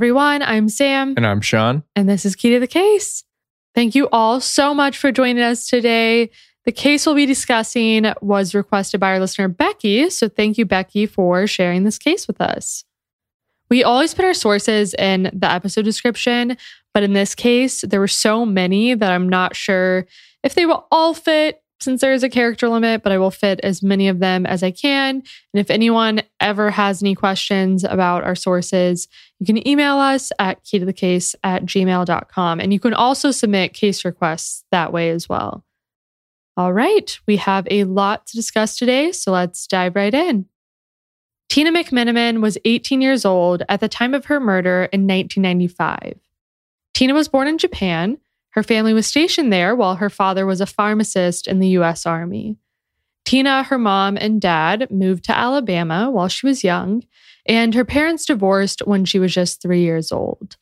everyone. I'm Sam. And I'm Sean. And this is Key to the Case. Thank you all so much for joining us today. The case we'll be discussing was requested by our listener, Becky. So thank you, Becky, for sharing this case with us. We always put our sources in the episode description, but in this case, there were so many that I'm not sure if they will all fit since there is a character limit, but I will fit as many of them as I can. And if anyone ever has any questions about our sources, you can email us at keytothecase@gmail.com. And you can also submit case requests that way as well. All right, we have a lot to discuss today, so let's dive right in. Tina McMenamin was 18 years old at the time of her murder in 1995. Tina was born in Japan. Her family was stationed there while her father was a pharmacist in the U.S. Army. Tina, her mom, and dad moved to Alabama while she was young, and her parents divorced when she was just 3 years old.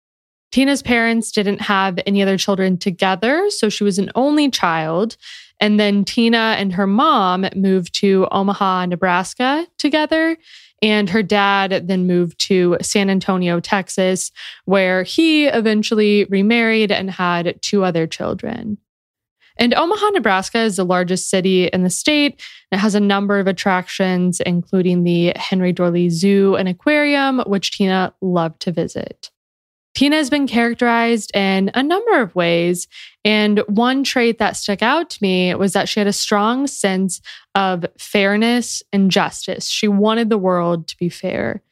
Tina's parents didn't have any other children together, so she was an only child. And then Tina and her mom moved to Omaha, Nebraska together. And her dad then moved to San Antonio, Texas, where he eventually remarried and had 2 other children. And Omaha, Nebraska is the largest city in the state. It has a number of attractions, including the Henry Dorley Zoo and Aquarium, which Tina loved to visit. Tina has been characterized in a number of ways, and one trait that stuck out to me was that she had a strong sense of fairness and justice. She wanted the world to be fair.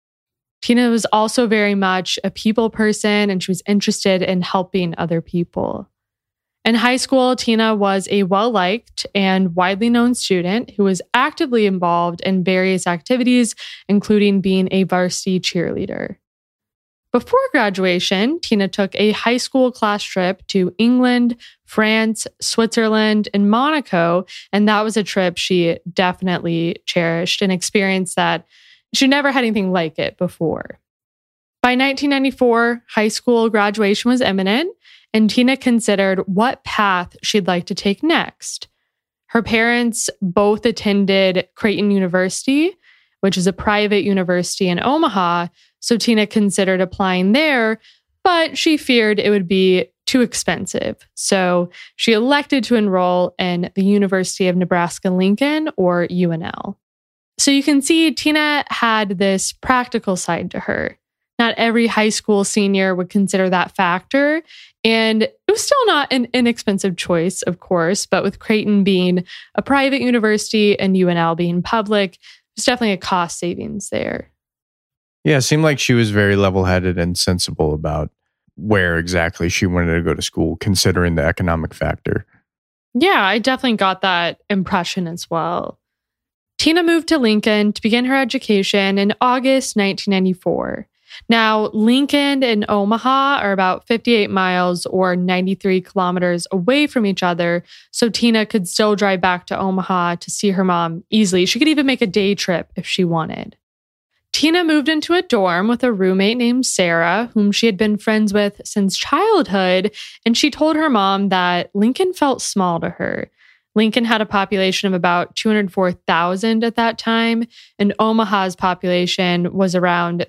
Tina was also very much a people person, and she was interested in helping other people. In high school, Tina was a well-liked and widely known student who was actively involved in various activities, including being a varsity cheerleader. Before graduation, Tina took a high school class trip to England, France, Switzerland, and Monaco, and that was a trip she definitely cherished, an experience that she never had anything like it before. By 1994, high school graduation was imminent, and Tina considered what path she'd like to take next. Her parents both attended Creighton University, which is a private university in Omaha, so Tina considered applying there, but she feared it would be too expensive. So she elected to enroll in the University of Nebraska-Lincoln, or UNL. So you can see Tina had this practical side to her. Not every high school senior would consider that factor. And it was still not an inexpensive choice, of course, but with Creighton being a private university and UNL being public, there's definitely a cost savings there. Yeah, it seemed like she was very level-headed and sensible about where exactly she wanted to go to school, considering the economic factor. Yeah, I definitely got that impression as well. Tina moved to Lincoln to begin her education in August 1994. Now, Lincoln and Omaha are about 58 miles or 93 kilometers away from each other, so Tina could still drive back to Omaha to see her mom easily. She could even make a day trip if she wanted. Tina moved into a dorm with a roommate named Sarah, whom she had been friends with since childhood, and she told her mom that Lincoln felt small to her. Lincoln had a population of about 204,000 at that time, and Omaha's population was around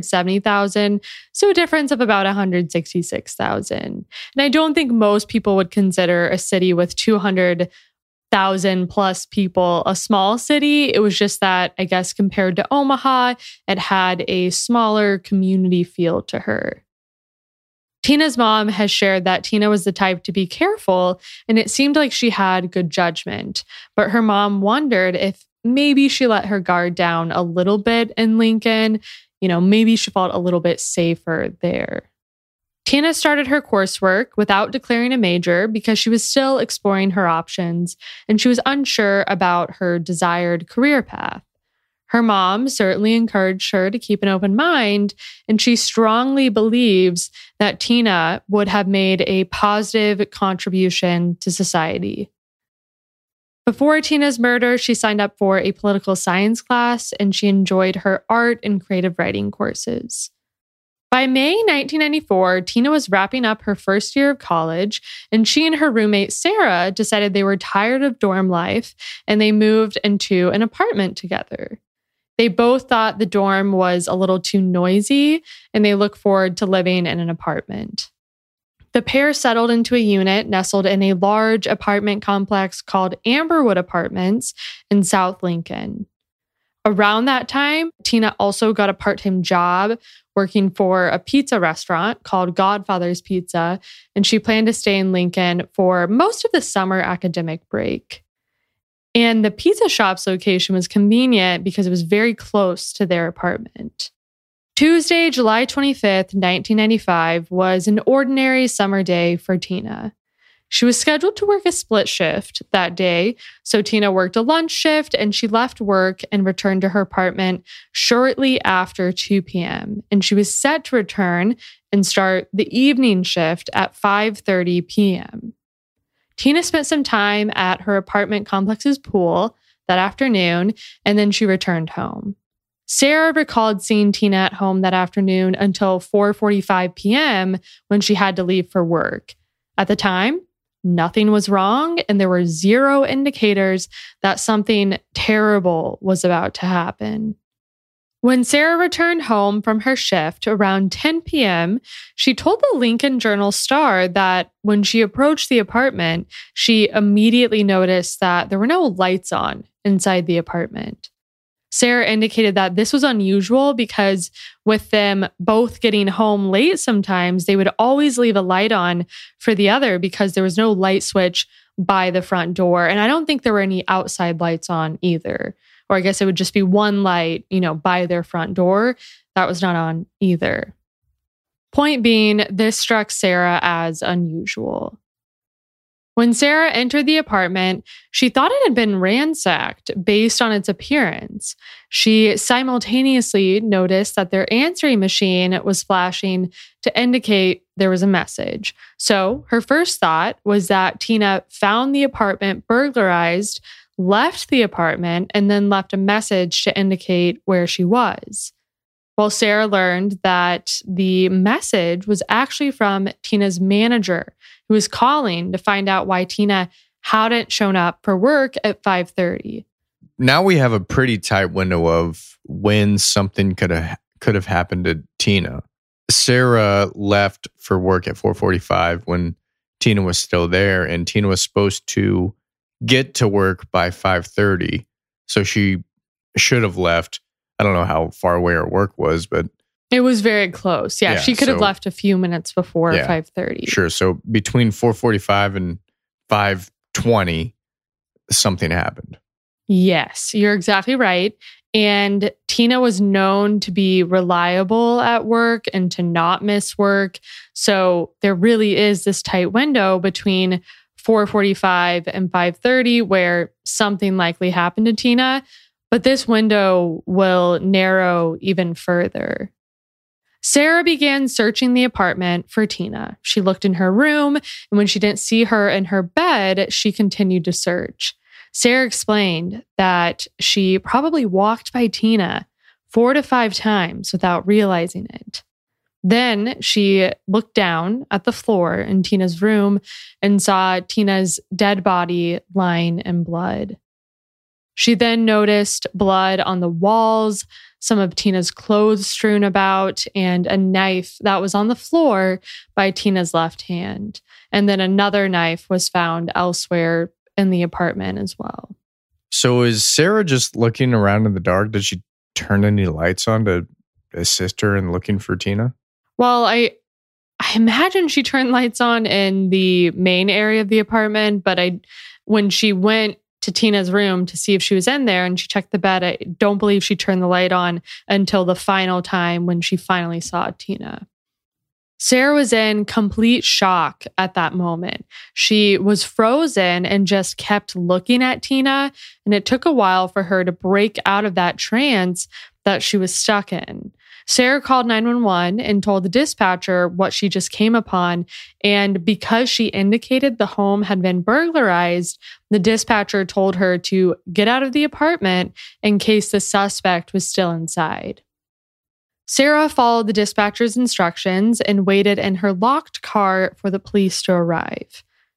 370,000, so a difference of about 166,000. And I don't think most people would consider a city with 200,000 plus people a small city. It was just that, I guess, compared to Omaha, it had a smaller community feel to her. Tina's mom has shared that Tina was the type to be careful, and it seemed like she had good judgment. But her mom wondered if maybe she let her guard down a little bit in Lincoln. Maybe she felt a little bit safer there. Tina started her coursework without declaring a major because she was still exploring her options, and she was unsure about her desired career path. Her mom certainly encouraged her to keep an open mind, and she strongly believes that Tina would have made a positive contribution to society. Before Tina's murder, she signed up for a political science class, and she enjoyed her art and creative writing courses. By May 1994, Tina was wrapping up her first year of college, and she and her roommate Sarah decided they were tired of dorm life, and they moved into an apartment together. They both thought the dorm was a little too noisy, and they looked forward to living in an apartment. The pair settled into a unit nestled in a large apartment complex called Amberwood Apartments in South Lincoln. Around that time, Tina also got a part-time job working for a pizza restaurant called Godfather's Pizza, and she planned to stay in Lincoln for most of the summer academic break. And the pizza shop's location was convenient because it was very close to their apartment. Tuesday, July 25th, 1995, was an ordinary summer day for Tina. She was scheduled to work a split shift that day, so Tina worked a lunch shift and she left work and returned to her apartment shortly after 2 p.m. And she was set to return and start the evening shift at 5:30 p.m. Tina spent some time at her apartment complex's pool that afternoon, and then she returned home. Sarah recalled seeing Tina at home that afternoon until 4:45 p.m. when she had to leave for work. At the time, nothing was wrong, and there were zero indicators that something terrible was about to happen. When Sarah returned home from her shift around 10 p.m., she told the Lincoln Journal-Star that when she approached the apartment, she immediately noticed that there were no lights on inside the apartment. Sarah indicated that this was unusual because with them both getting home late sometimes, they would always leave a light on for the other because there was no light switch by the front door. And I don't think there were any outside lights on either. Or I guess it would just be one light, by their front door. That was not on either. Point being, this struck Sarah as unusual. When Sarah entered the apartment, she thought it had been ransacked based on its appearance. She simultaneously noticed that their answering machine was flashing to indicate there was a message. So her first thought was that Tina found the apartment burglarized, left the apartment, and then left a message to indicate where she was. Well, Sarah learned that the message was actually from Tina's manager, who was calling to find out why Tina hadn't shown up for work at 5:30. Now we have a pretty tight window of when something could have happened to Tina. Sarah left for work at 4:45 when Tina was still there, and Tina was supposed to get to work by 5:30. So she should have left. I don't know how far away her work was, but it was very close. Yeah, she could have left a few minutes before 5:30. Sure. So between 4:45 and 5:20, something happened. Yes, you're exactly right. And Tina was known to be reliable at work and to not miss work. So there really is this tight window between 4:45 and 5:30 where something likely happened to Tina. But this window will narrow even further. Sarah began searching the apartment for Tina. She looked in her room, and when she didn't see her in her bed, she continued to search. Sarah explained that she probably walked by Tina 4 to 5 times without realizing it. Then she looked down at the floor in Tina's room and saw Tina's dead body lying in blood. She then noticed blood on the walls, some of Tina's clothes strewn about, and a knife that was on the floor by Tina's left hand. And then another knife was found elsewhere in the apartment as well. So is Sarah just looking around in the dark? Did she turn any lights on to assist her in looking for Tina? Well, I imagine she turned lights on in the main area of the apartment, but when she went to Tina's room to see if she was in there and she checked the bed, I don't believe she turned the light on until the final time when she finally saw Tina. Sarah was in complete shock at that moment. She was frozen and just kept looking at Tina, and it took a while for her to break out of that trance that she was stuck in. Sarah called 911 and told the dispatcher what she just came upon, and because she indicated the home had been burglarized, the dispatcher told her to get out of the apartment in case the suspect was still inside. Sarah followed the dispatcher's instructions and waited in her locked car for the police to arrive.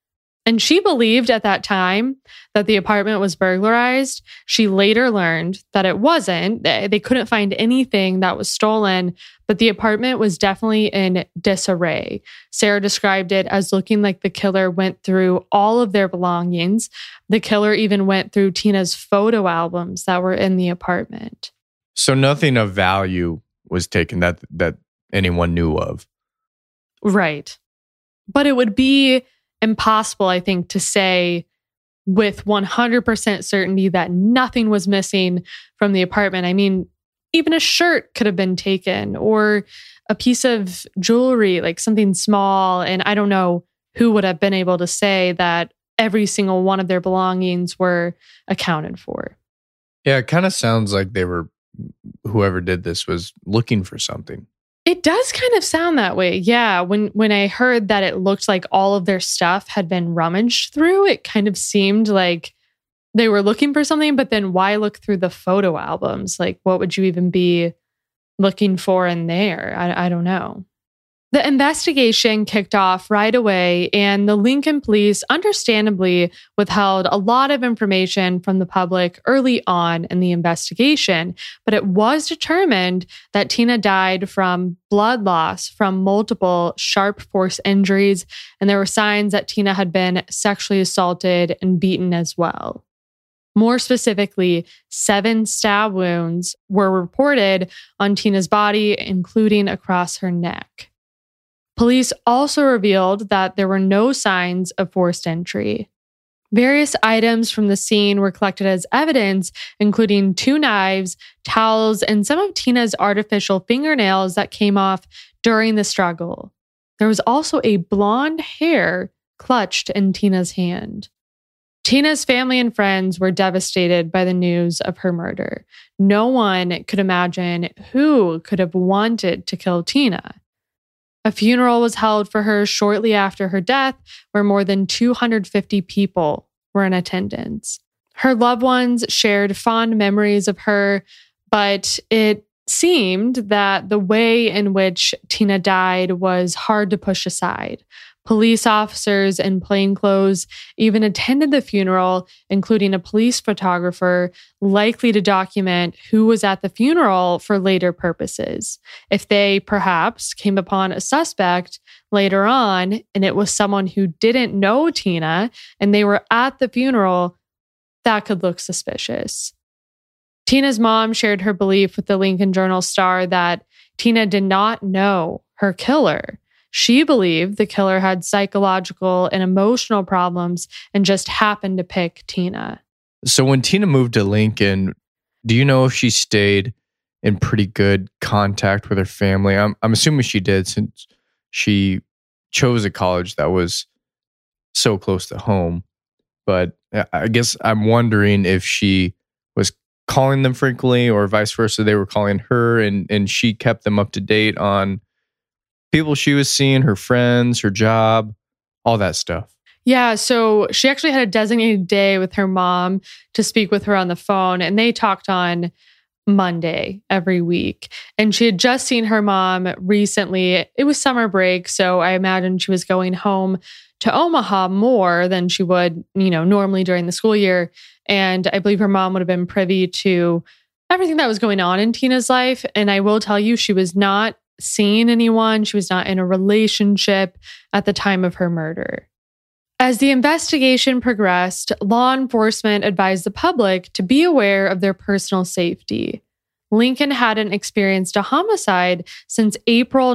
And she believed at that time that the apartment was burglarized. She later learned that it wasn't. They couldn't find anything that was stolen, but the apartment was definitely in disarray. Sarah described it as looking like the killer went through all of their belongings. The killer even went through Tina's photo albums that were in the apartment. So nothing of value was taken that anyone knew of. Right. But it would be impossible, I think, to say with 100% certainty that nothing was missing from the apartment. I mean, even a shirt could have been taken or a piece of jewelry, like something small. And I don't know who would have been able to say that every single one of their belongings were accounted for. Yeah, it kind of sounds like whoever did this was looking for something. It does kind of sound that way. Yeah. When I heard that it looked like all of their stuff had been rummaged through, it kind of seemed like they were looking for something, but then why look through the photo albums? Like, what would you even be looking for in there? I don't know. The investigation kicked off right away, and the Lincoln police understandably withheld a lot of information from the public early on in the investigation, but it was determined that Tina died from blood loss from multiple sharp force injuries, and there were signs that Tina had been sexually assaulted and beaten as well. More specifically, 7 stab wounds were reported on Tina's body, including across her neck. Police also revealed that there were no signs of forced entry. Various items from the scene were collected as evidence, including 2 knives, towels, and some of Tina's artificial fingernails that came off during the struggle. There was also a blonde hair clutched in Tina's hand. Tina's family and friends were devastated by the news of her murder. No one could imagine who could have wanted to kill Tina. A funeral was held for her shortly after her death, where more than 250 people were in attendance. Her loved ones shared fond memories of her, but it seemed that the way in which Tina died was hard to push aside. Police officers in plainclothes even attended the funeral, including a police photographer, likely to document who was at the funeral for later purposes. If they perhaps came upon a suspect later on, and it was someone who didn't know Tina, and they were at the funeral, that could look suspicious. Tina's mom shared her belief with the Lincoln Journal-Star that Tina did not know her killer. She believed the killer had psychological and emotional problems and just happened to pick Tina. So when Tina moved to Lincoln, do you know if she stayed in pretty good contact with her family? I'm assuming she did, since she chose a college that was so close to home. But I guess I'm wondering if she was calling them frequently, or vice versa, they were calling her, and she kept them up to date on people she was seeing, her friends, her job, all that stuff. Yeah, so she actually had a designated day with her mom to speak with her on the phone, and they talked on Monday every week. And she had just seen her mom recently. It was summer break, so I imagine she was going home to Omaha more than she would, normally during the school year. And I believe her mom would have been privy to everything that was going on in Tina's life. And I will tell you, she was not seeing anyone. She was not in a relationship at the time of her murder. As the investigation progressed, law enforcement advised the public to be aware of their personal safety. Lincoln hadn't experienced a homicide since April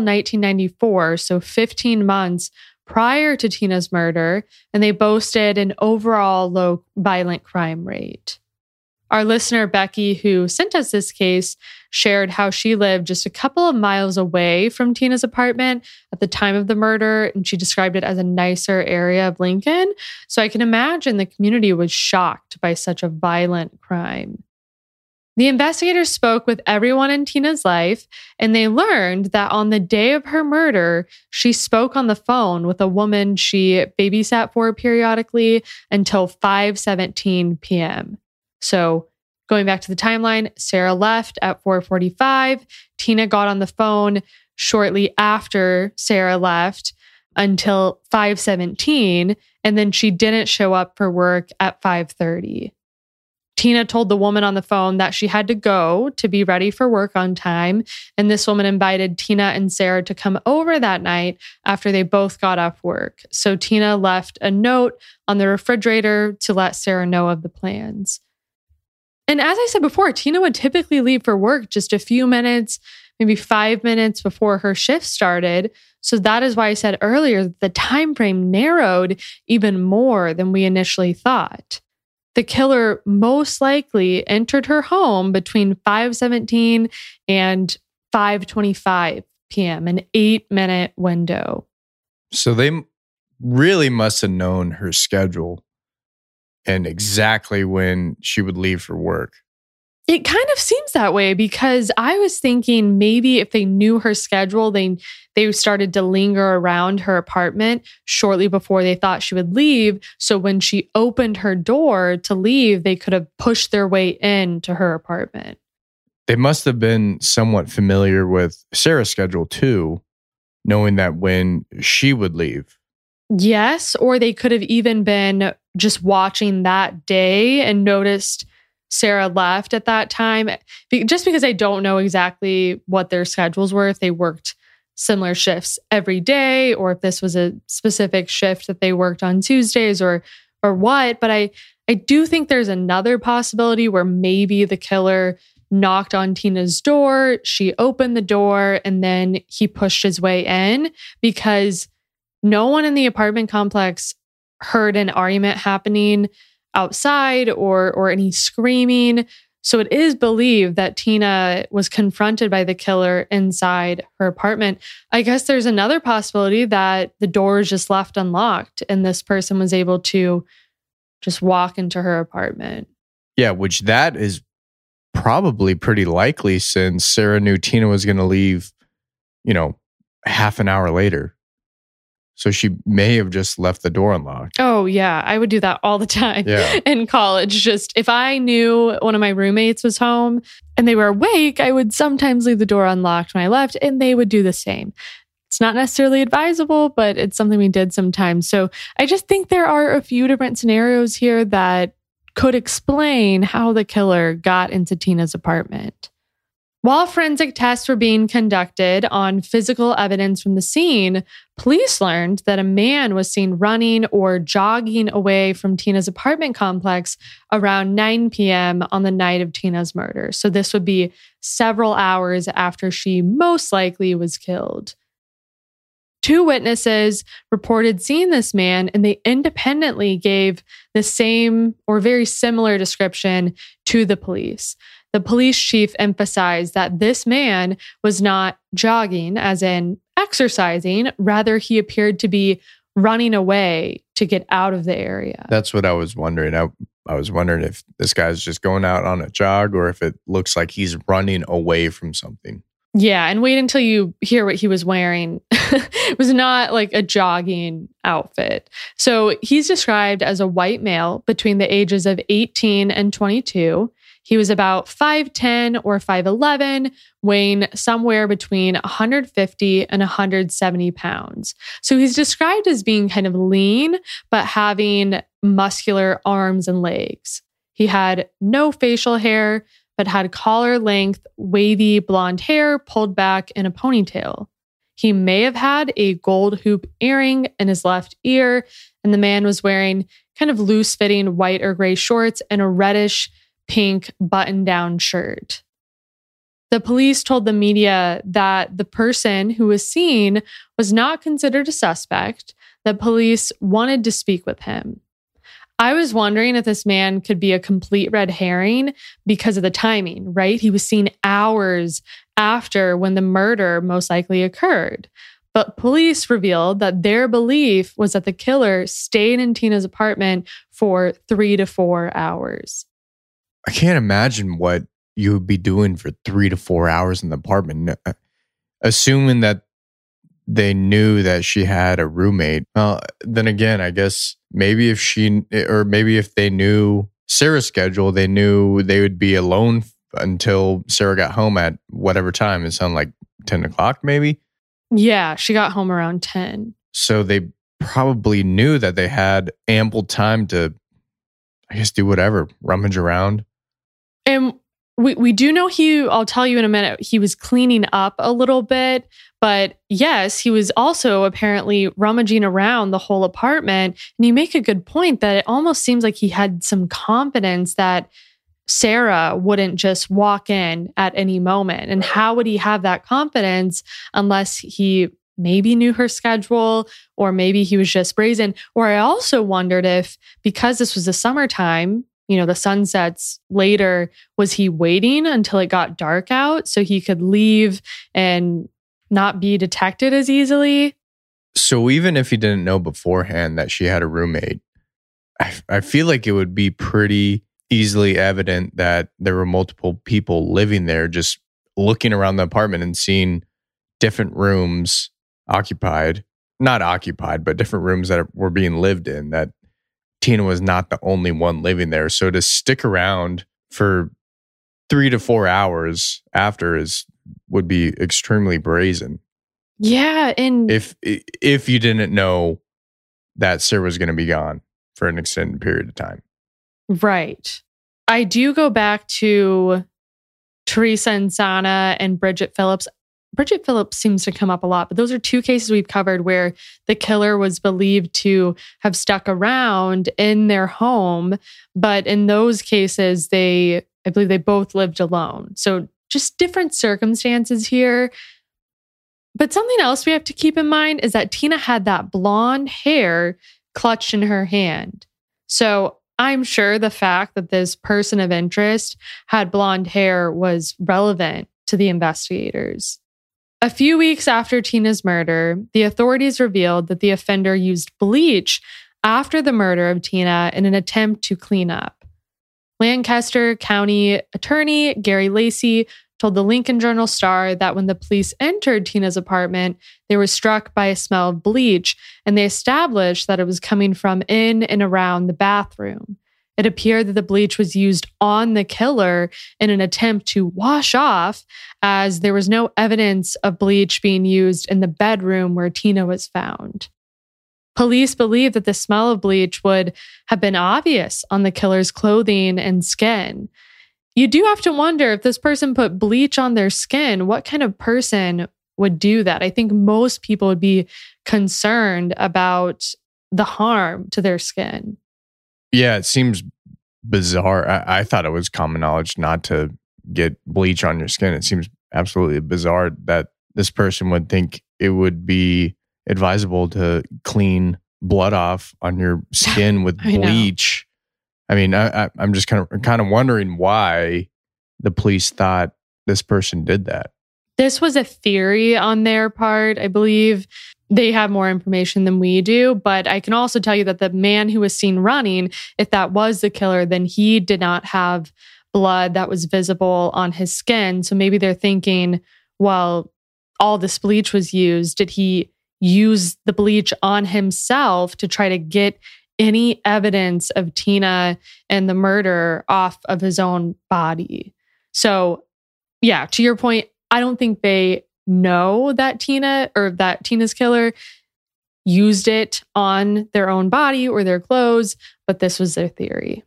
1994, so 15 months prior to Tina's murder, and they boasted an overall low violent crime rate. Our listener, Becky, who sent us this case, shared how she lived just a couple of miles away from Tina's apartment at the time of the murder, and she described it as a nicer area of Lincoln. So I can imagine the community was shocked by such a violent crime. The investigators spoke with everyone in Tina's life, and they learned that on the day of her murder, she spoke on the phone with a woman she babysat for periodically until 5:17 p.m. So going back to the timeline, Sarah left at 4:45. Tina got on the phone shortly after Sarah left until 5:17. and then she didn't show up for work at 5:30. Tina told the woman on the phone that she had to go to be ready for work on time, and this woman invited Tina and Sarah to come over that night after they both got off work. So Tina left a note on the refrigerator to let Sarah know of the plans. And as I said before, Tina would typically leave for work just a few minutes, maybe 5 minutes before her shift started. So that is why I said earlier that the time frame narrowed even more than we initially thought. The killer most likely entered her home between 5:17 and 5:25 p.m., an 8-minute window. So they really must have known her schedule and exactly when she would leave for work. It kind of seems that way because I was thinking maybe if they knew her schedule, they started to linger around her apartment shortly before they thought she would leave. So when she opened her door to leave, they could have pushed their way into her apartment. They must have been somewhat familiar with Sarah's schedule too, knowing that when she would leave. Yes, or they could have even been just watching that day and noticed Sarah left at that time. Just because I don't know exactly what their schedules were, if they worked similar shifts every day, or if this was a specific shift that they worked on Tuesdays or what. But I do think there's another possibility where maybe the killer knocked on Tina's door, she opened the door, and then he pushed his way in because no one in the apartment complex heard an argument happening outside or any screaming. So it is believed that Tina was confronted by the killer inside her apartment. I guess there's another possibility that the door is just left unlocked and this person was able to just walk into her apartment. Yeah, which that is probably pretty likely since Sarah knew Tina was going to leave, half an hour later. So she may have just left the door unlocked. Oh, yeah. I would do that all the time Yeah. in college. Just if I knew one of my roommates was home and they were awake, I would sometimes leave the door unlocked when I left and they would do the same. It's not necessarily advisable, but it's something we did sometimes. So I just think there are a few different scenarios here that could explain how the killer got into Tina's apartment. While forensic tests were being conducted on physical evidence from the scene, police learned that a man was seen running or jogging away from Tina's apartment complex around 9 p.m. on the night of Tina's murder. So this would be several hours after she most likely was killed. 2 witnesses reported seeing this man, and they independently gave the same or very similar description to the police. The police chief emphasized that this man was not jogging, as in exercising. Rather, he appeared to be running away to get out of the area. That's what I was wondering. I was wondering if this guy's just going out on a jog or if it looks like he's running away from something. Yeah, and wait until you hear what he was wearing. It was not like a jogging outfit. So he's described as a white male between the ages of 18 and 22. He was about 5'10 or 5'11, weighing somewhere between 150 and 170 pounds. So he's described as being kind of lean, but having muscular arms and legs. He had no facial hair, but had collar-length, wavy blonde hair pulled back in a ponytail. He may have had a gold hoop earring in his left ear, and the man was wearing kind of loose-fitting white or gray shorts and a reddish pink button-down shirt. The police told the media that the person who was seen was not considered a suspect, that police wanted to speak with him. I was wondering if this man could be a complete red herring because of the timing, right? He was seen hours after when the murder most likely occurred. But police revealed that their belief was that the killer stayed in Tina's apartment for 3 to 4 hours. I can't imagine what you would be doing for 3 to 4 hours in the apartment. Assuming that they knew that she had a roommate. Well, then again, I guess maybe if they knew Sarah's schedule, they knew they would be alone until Sarah got home at whatever time. It sounded like 10 o'clock maybe? Yeah, she got home around 10. So they probably knew that they had ample time to, I guess, do whatever, rummage around. And we do know I'll tell you in a minute, he was cleaning up a little bit. But yes, he was also apparently rummaging around the whole apartment. And you make a good point that it almost seems like he had some confidence that Sarah wouldn't just walk in at any moment. And how would he have that confidence unless he maybe knew her schedule, or maybe he was just brazen? Or I also wondered if, because this was the summertime, the sun sets later, was he waiting until it got dark out so he could leave and not be detected as easily? So even if he didn't know beforehand that she had a roommate, I feel like it would be pretty easily evident that there were multiple people living there, just looking around the apartment and seeing different rooms not occupied, but different rooms that were being lived in, that Tina was not the only one living there. So to stick around for 3 to 4 hours after would be extremely brazen. Yeah, and if you didn't know that Sarah was going to be gone for an extended period of time. Right. I do go back to Teresa Insana and Bridget Phillips. Bridget Phillips seems to come up a lot, but those are 2 cases we've covered where the killer was believed to have stuck around in their home. But in those cases, I believe they both lived alone. So just different circumstances here. But something else we have to keep in mind is that Tina had that blonde hair clutched in her hand. So I'm sure the fact that this person of interest had blonde hair was relevant to the investigators. A few weeks after Tina's murder, the authorities revealed that the offender used bleach after the murder of Tina in an attempt to clean up. Lancaster County Attorney Gary Lacey told the Lincoln Journal-Star that when the police entered Tina's apartment, they were struck by a smell of bleach, and they established that it was coming from in and around the bathroom. It appeared that the bleach was used on the killer in an attempt to wash off, as there was no evidence of bleach being used in the bedroom where Tina was found. Police believe that the smell of bleach would have been obvious on the killer's clothing and skin. You do have to wonder, if this person put bleach on their skin, what kind of person would do that? I think most people would be concerned about the harm to their skin. Yeah, it seems bizarre. I thought it was common knowledge not to get bleach on your skin. It seems absolutely bizarre that this person would think it would be advisable to clean blood off on your skin with bleach. I mean, I'm just kind of wondering why the police thought this person did that. This was a theory on their part. I believe they have more information than we do, but I can also tell you that the man who was seen running, if that was the killer, then he did not have blood that was visible on his skin. So maybe they're thinking, well, all this bleach was used. Did he use the bleach on himself to try to get any evidence of Tina and the murder off of his own body? So yeah, to your point, I don't think they know that Tina's killer used it on their own body or their clothes, but this was their theory.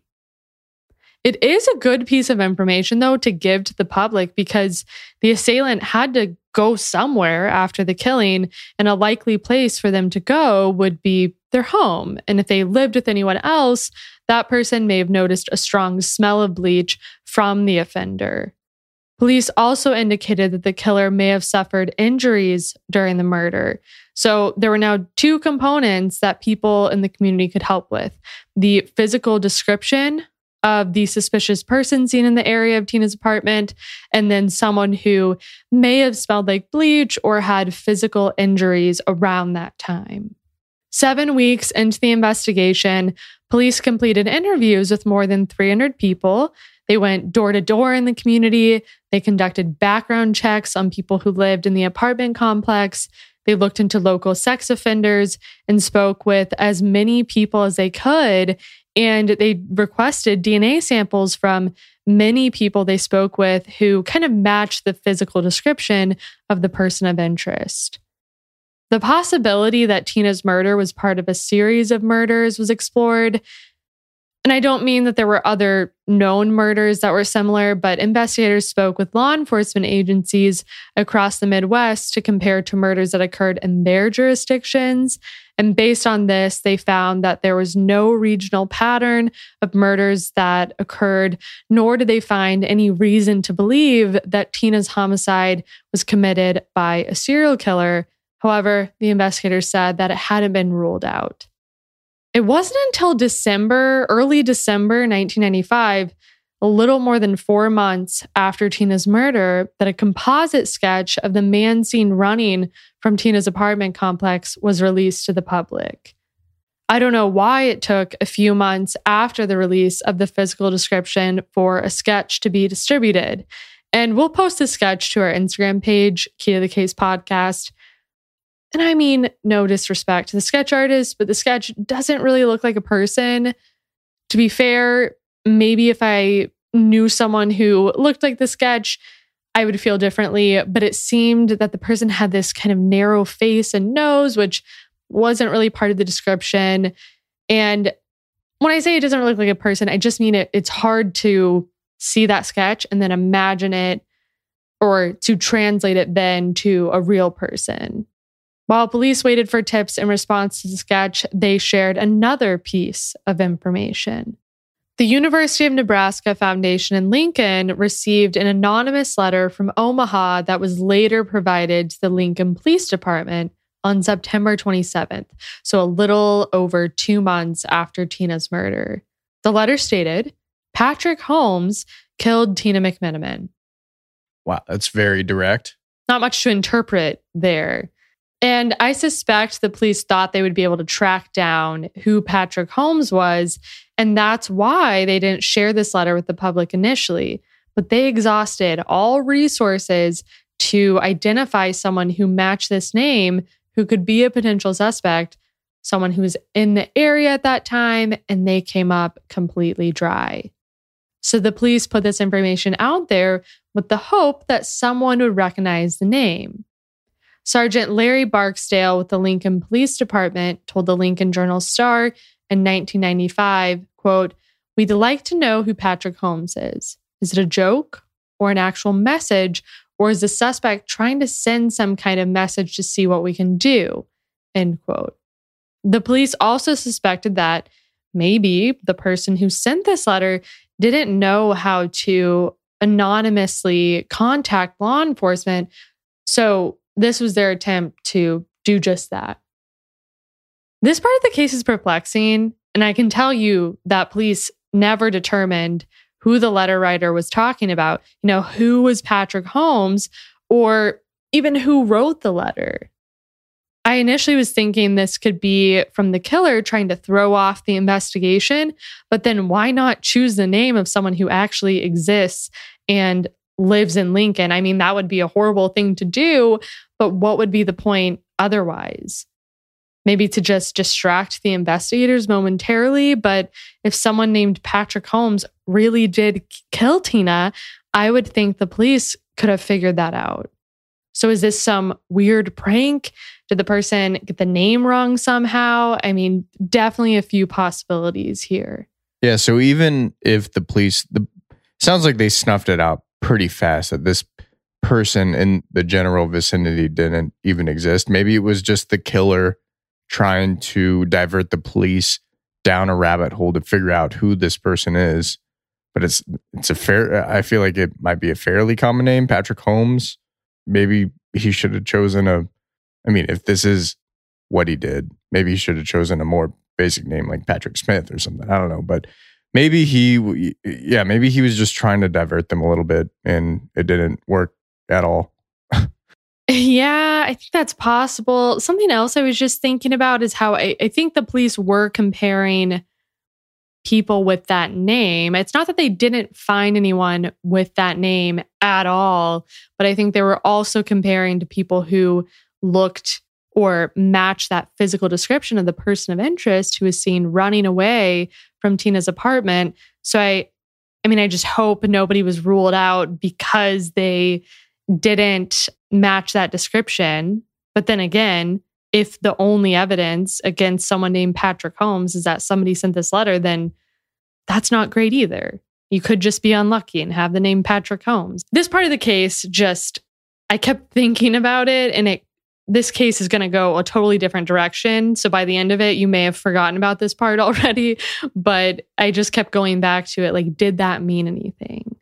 It is a good piece of information, though, to give to the public, because the assailant had to go somewhere after the killing, and a likely place for them to go would be their home. And if they lived with anyone else, that person may have noticed a strong smell of bleach from the offender. Police also indicated that the killer may have suffered injuries during the murder. So there were now 2 components that people in the community could help with: the physical description of the suspicious person seen in the area of Tina's apartment, and then someone who may have smelled like bleach or had physical injuries around that time. 7 weeks into the investigation, police completed interviews with more than 300 people. They went door to door in the community. They conducted background checks on people who lived in the apartment complex. They looked into local sex offenders and spoke with as many people as they could. And they requested DNA samples from many people they spoke with who kind of matched the physical description of the person of interest. The possibility that Tina's murder was part of a series of murders was explored. And I don't mean that there were other known murders that were similar, but investigators spoke with law enforcement agencies across the Midwest to compare to murders that occurred in their jurisdictions. And based on this, they found that there was no regional pattern of murders that occurred, nor did they find any reason to believe that Tina's homicide was committed by a serial killer. However, the investigators said that it hadn't been ruled out. It wasn't until early December 1995, a little more than 4 months after Tina's murder, that a composite sketch of the man seen running from Tina's apartment complex was released to the public. I don't know why it took a few months after the release of the physical description for a sketch to be distributed. And we'll post the sketch to our Instagram page, Key to the Case Podcast. And I mean, no disrespect to the sketch artist, but the sketch doesn't really look like a person. To be fair, maybe if I knew someone who looked like the sketch, I would feel differently. But it seemed that the person had this kind of narrow face and nose, which wasn't really part of the description. And when I say it doesn't look like a person, I just mean it's hard to see that sketch and then imagine it, or to translate it then to a real person. While police waited for tips in response to the sketch, they shared another piece of information. The University of Nebraska Foundation in Lincoln received an anonymous letter from Omaha that was later provided to the Lincoln Police Department on September 27th, so a little over 2 months after Tina's murder. The letter stated, Patrick Holmes killed Tina McMenamin. Wow, that's very direct. Not much to interpret there. And I suspect the police thought they would be able to track down who Patrick Holmes was, and that's why they didn't share this letter with the public initially. But they exhausted all resources to identify someone who matched this name, who could be a potential suspect, someone who was in the area at that time, and they came up completely dry. So the police put this information out there with the hope that someone would recognize the name. Sergeant Larry Barksdale with the Lincoln Police Department told the Lincoln Journal-Star in 1995, quote, "We'd like to know who Patrick Holmes is. Is it a joke or an actual message, or is the suspect trying to send some kind of message to see what we can do?" End quote. The police also suspected that maybe the person who sent this letter didn't know how to anonymously contact law enforcement, so this was their attempt to do just that. This part of the case is perplexing, and I can tell you that police never determined who the letter writer was talking about, who was Patrick Holmes, or even who wrote the letter. I initially was thinking this could be from the killer trying to throw off the investigation, but then why not choose the name of someone who actually exists and lives in Lincoln? I mean, that would be a horrible thing to do, but what would be the point otherwise? Maybe to just distract the investigators momentarily, but if someone named Patrick Holmes really did kill Tina, I would think the police could have figured that out. So is this some weird prank? Did the person get the name wrong somehow? I mean, definitely a few possibilities here. Yeah, so even if the police, sounds like they snuffed it out pretty fast that this person in the general vicinity didn't even exist. Maybe it was just the killer trying to divert the police down a rabbit hole to figure out who this person is. But it's I feel like it might be a fairly common name, Patrick Holmes. Maybe he should have chosen if this is what he did, maybe he should have chosen a more basic name like Patrick Smith or something. I don't know, but maybe he was just trying to divert them a little bit and it didn't work at all. Yeah, I think that's possible. Something else I was just thinking about is how I think the police were comparing people with that name. It's not that they didn't find anyone with that name at all, but I think they were also comparing to people who looked or matched that physical description of the person of interest who was seen running away from Tina's apartment. So I just hope nobody was ruled out because they didn't match that description. But then again, if the only evidence against someone named Patrick Holmes is that somebody sent this letter, then that's not great either. You could just be unlucky and have the name Patrick Holmes. This part of the case, I kept thinking about it, and this case is going to go a totally different direction. So by the end of it, you may have forgotten about this part already, but I just kept going back to it. Like, did that mean anything?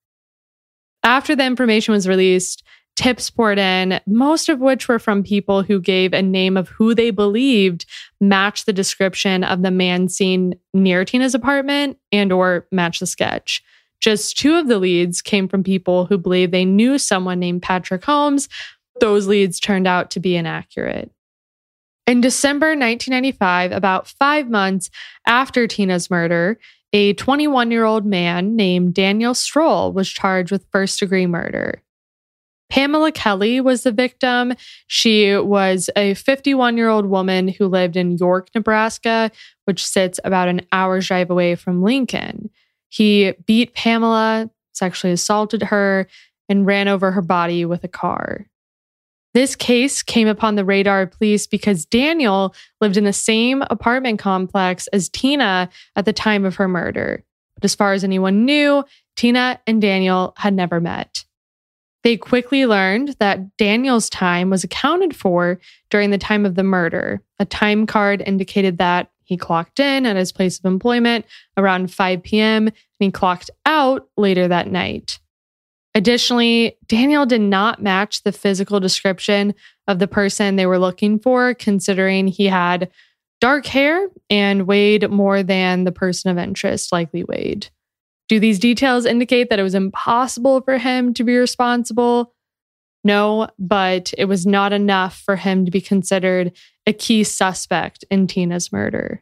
After the information was released, tips poured in, most of which were from people who gave a name of who they believed matched the description of the man seen near Tina's apartment and or matched the sketch. Just 2 of the leads came from people who believed they knew someone named Patrick Holmes. Those leads turned out to be inaccurate. In December 1995, about 5 months after Tina's murder, a 21-year-old man named Daniel Stroll was charged with first-degree murder. Pamela Kelly was the victim. She was a 51-year-old woman who lived in York, Nebraska, which sits about an hour's drive away from Lincoln. He beat Pamela, sexually assaulted her, and ran over her body with a car. This case came upon the radar of police because Daniel lived in the same apartment complex as Tina at the time of her murder. But as far as anyone knew, Tina and Daniel had never met. They quickly learned that Daniel's time was accounted for during the time of the murder. A time card indicated that he clocked in at his place of employment around 5 p.m. and he clocked out later that night. Additionally, Daniel did not match the physical description of the person they were looking for, considering he had dark hair and weighed more than the person of interest likely weighed. Do these details indicate that it was impossible for him to be responsible? No, but it was not enough for him to be considered a key suspect in Tina's murder.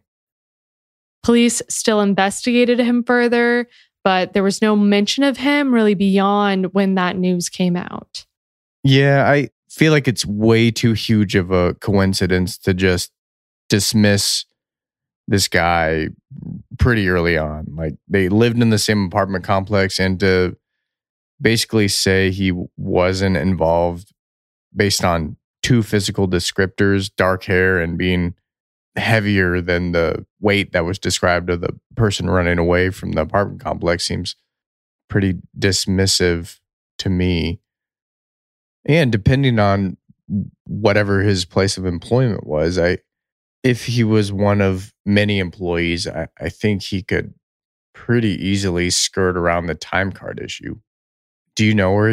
Police still investigated him further, but there was no mention of him really beyond when that news came out. Yeah, I feel like it's way too huge of a coincidence to just dismiss this guy pretty early on. Like, they lived in the same apartment complex, and to basically say he wasn't involved based on 2 physical descriptors, dark hair and being heavier than the weight that was described of the person running away from the apartment complex, seems pretty dismissive to me. And depending on whatever his place of employment was, if he was one of many employees, I think he could pretty easily skirt around the time card issue. Do you know where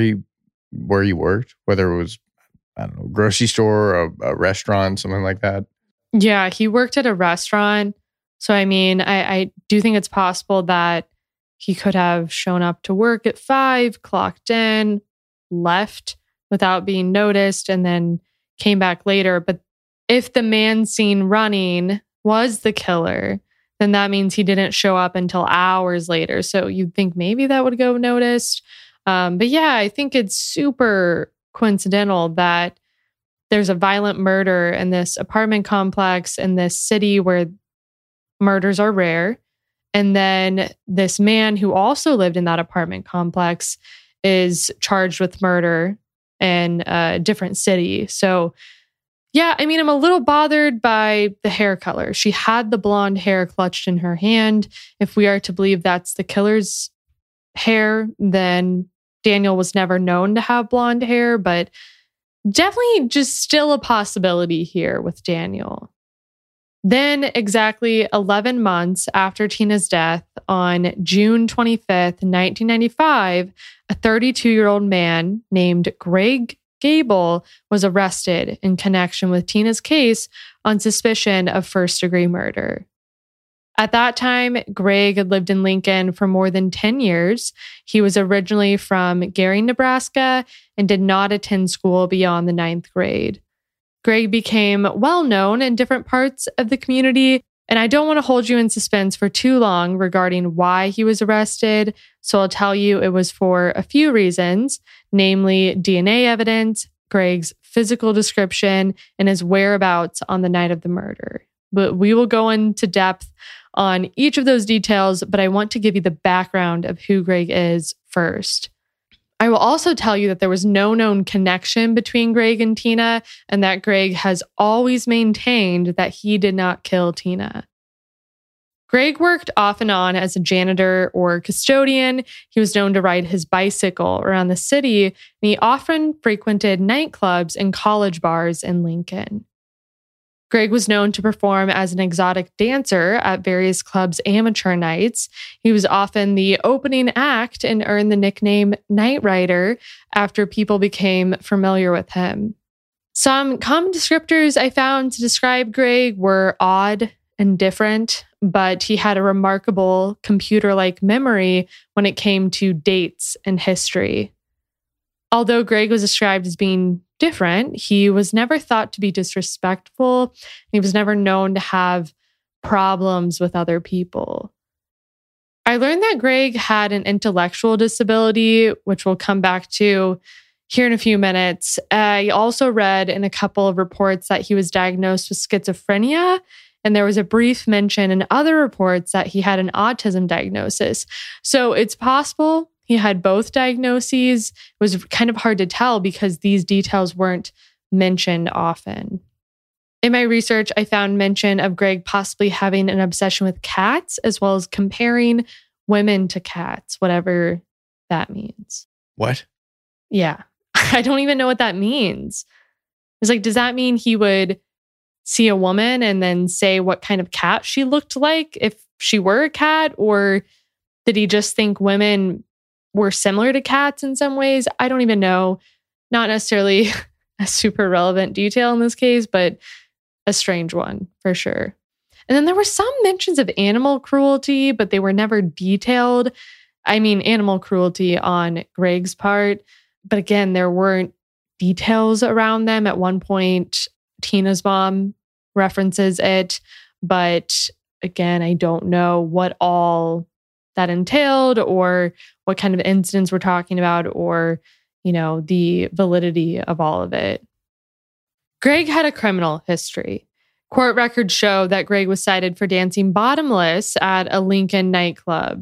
he worked? Whether it was, I don't know, grocery store or a restaurant, something like that? Yeah, he worked at a restaurant. So, I mean, I do think it's possible that he could have shown up to work at 5, clocked in, left without being noticed, and then came back later. But if the man seen running was the killer, then that means he didn't show up until hours later. So you'd think maybe that would go noticed. But yeah, I think it's super coincidental that there's a violent murder in this apartment complex in this city where murders are rare. And then this man who also lived in that apartment complex is charged with murder in a different city. So yeah, I mean, I'm a little bothered by the hair color. She had the blonde hair clutched in her hand. If we are to believe that's the killer's hair, then Daniel was never known to have blonde hair, but definitely just still a possibility here with Daniel. Then, exactly 11 months after Tina's death, on June 25th, 1995, a 32-year-old man named Greg Gable was arrested in connection with Tina's case on suspicion of first-degree murder. At that time, Greg had lived in Lincoln for more than 10 years. He was originally from Gary, Nebraska, and did not attend school beyond the 9th grade. Greg became well known in different parts of the community, and I don't want to hold you in suspense for too long regarding why he was arrested, so I'll tell you it was for a few reasons, namely DNA evidence, Greg's physical description, and his whereabouts on the night of the murder. But we will go into depth on each of those details, but I want to give you the background of who Greg is first. I will also tell you that there was no known connection between Greg and Tina, and that Greg has always maintained that he did not kill Tina. Greg worked off and on as a janitor or custodian. He was known to ride his bicycle around the city, and he often frequented nightclubs and college bars in Lincoln. Greg was known to perform as an exotic dancer at various clubs' amateur nights. He was often the opening act and earned the nickname Night Rider after people became familiar with him. Some common descriptors I found to describe Greg were odd and different, but he had a remarkable computer-like memory when it came to dates and history. Although Greg was described as being different, he was never thought to be disrespectful. He was never known to have problems with other people. I learned that Greg had an intellectual disability, which we'll come back to here in a few minutes. I also read in a couple of reports that he was diagnosed with schizophrenia, and there was a brief mention in other reports that he had an autism diagnosis. So it's possible he had both diagnoses. It was kind of hard to tell because these details weren't mentioned often. In my research, I found mention of Greg possibly having an obsession with cats, as well as comparing women to cats, whatever that means. What? Yeah. I don't even know what that means. It's like, does that mean he would see a woman and then say what kind of cat she looked like if she were a cat? Or did he just think women were similar to cats in some ways? I don't even know. Not necessarily a super relevant detail in this case, but a strange one for sure. And then there were some mentions of animal cruelty, but they were never detailed. I mean, animal cruelty on Greg's part. But again, there weren't details around them. At one point, Tina's mom references it. But again, I don't know what all that entailed or what kind of incidents we're talking about or, the validity of all of it. Greg had a criminal history. Court records show that Greg was cited for dancing bottomless at a Lincoln nightclub.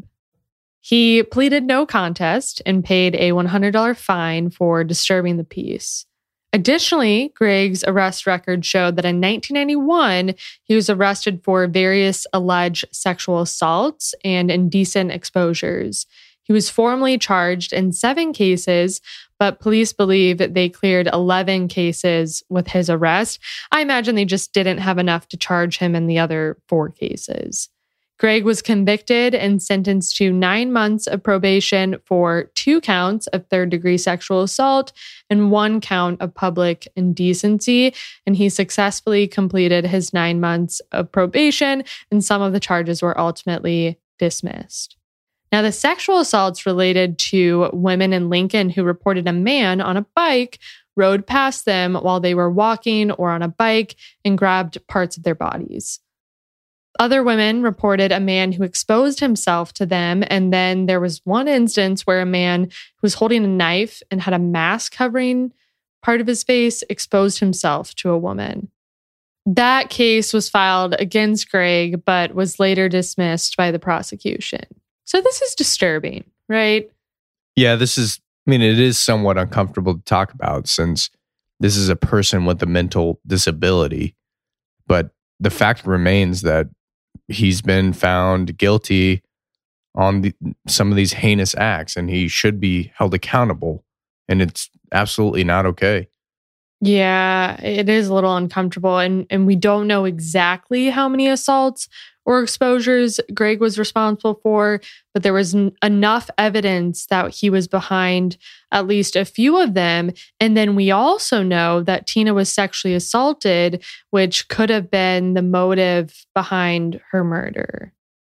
He pleaded no contest and paid a $100 fine for disturbing the peace. Additionally, Greg's arrest record showed that in 1991, he was arrested for various alleged sexual assaults and indecent exposures. He was formally charged in 7 cases, but police believe they cleared 11 cases with his arrest. I imagine they just didn't have enough to charge him in the other 4 cases. Greg was convicted and sentenced to 9 months of probation for 2 counts of third-degree sexual assault and 1 count of public indecency, and he successfully completed his 9 months of probation, and some of the charges were ultimately dismissed. Now, the sexual assaults related to women in Lincoln who reported a man on a bike rode past them while they were walking or on a bike and grabbed parts of their bodies. Other women reported a man who exposed himself to them, and then there was one instance where a man who was holding a knife and had a mask covering part of his face exposed himself to a woman. That case was filed against Greg, but was later dismissed by the prosecution. So this is disturbing, right? Yeah, it is somewhat uncomfortable to talk about since this is a person with a mental disability. But the fact remains that he's been found guilty on some of these heinous acts, and he should be held accountable. And it's absolutely not okay. Yeah, it is a little uncomfortable. And we don't know exactly how many assaults or exposures Greg was responsible for, but there was enough evidence that he was behind at least a few of them. And then we also know that Tina was sexually assaulted, which could have been the motive behind her murder.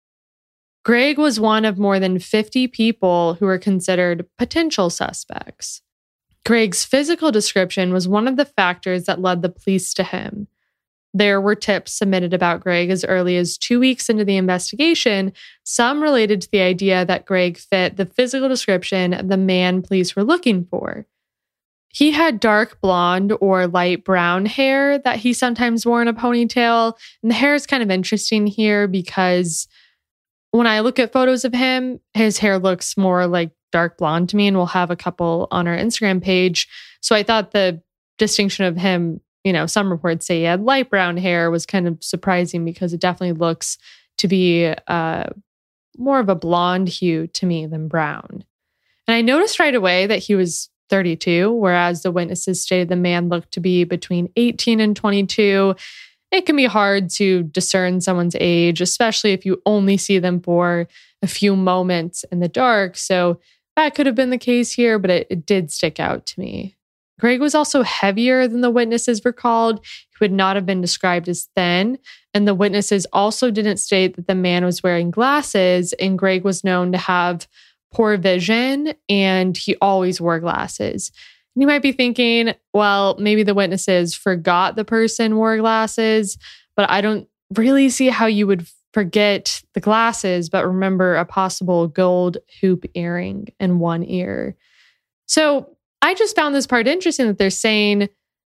Greg was one of more than 50 people who were considered potential suspects. Greg's physical description was one of the factors that led the police to him. There were tips submitted about Greg as early as 2 weeks into the investigation, some related to the idea that Greg fit the physical description of the man police were looking for. He had dark blonde or light brown hair that he sometimes wore in a ponytail. And the hair is kind of interesting here because when I look at photos of him, his hair looks more like dark blonde to me, and we'll have a couple on our Instagram page. So I thought the distinction of him, some reports say he had light brown hair, was kind of surprising because it definitely looks to be more of a blonde hue to me than brown. And I noticed right away that he was 32, whereas the witnesses stated the man looked to be between 18 and 22. It can be hard to discern someone's age, especially if you only see them for a few moments in the dark. So that could have been the case here, but it did stick out to me. Greg was also heavier than the witnesses recalled. He would not have been described as thin. And the witnesses also didn't state that the man was wearing glasses, and Greg was known to have poor vision, and he always wore glasses. And you might be thinking, well, maybe the witnesses forgot the person wore glasses, but I don't really see how you would forget the glasses, but remember a possible gold hoop earring in one ear. So I just found this part interesting that they're saying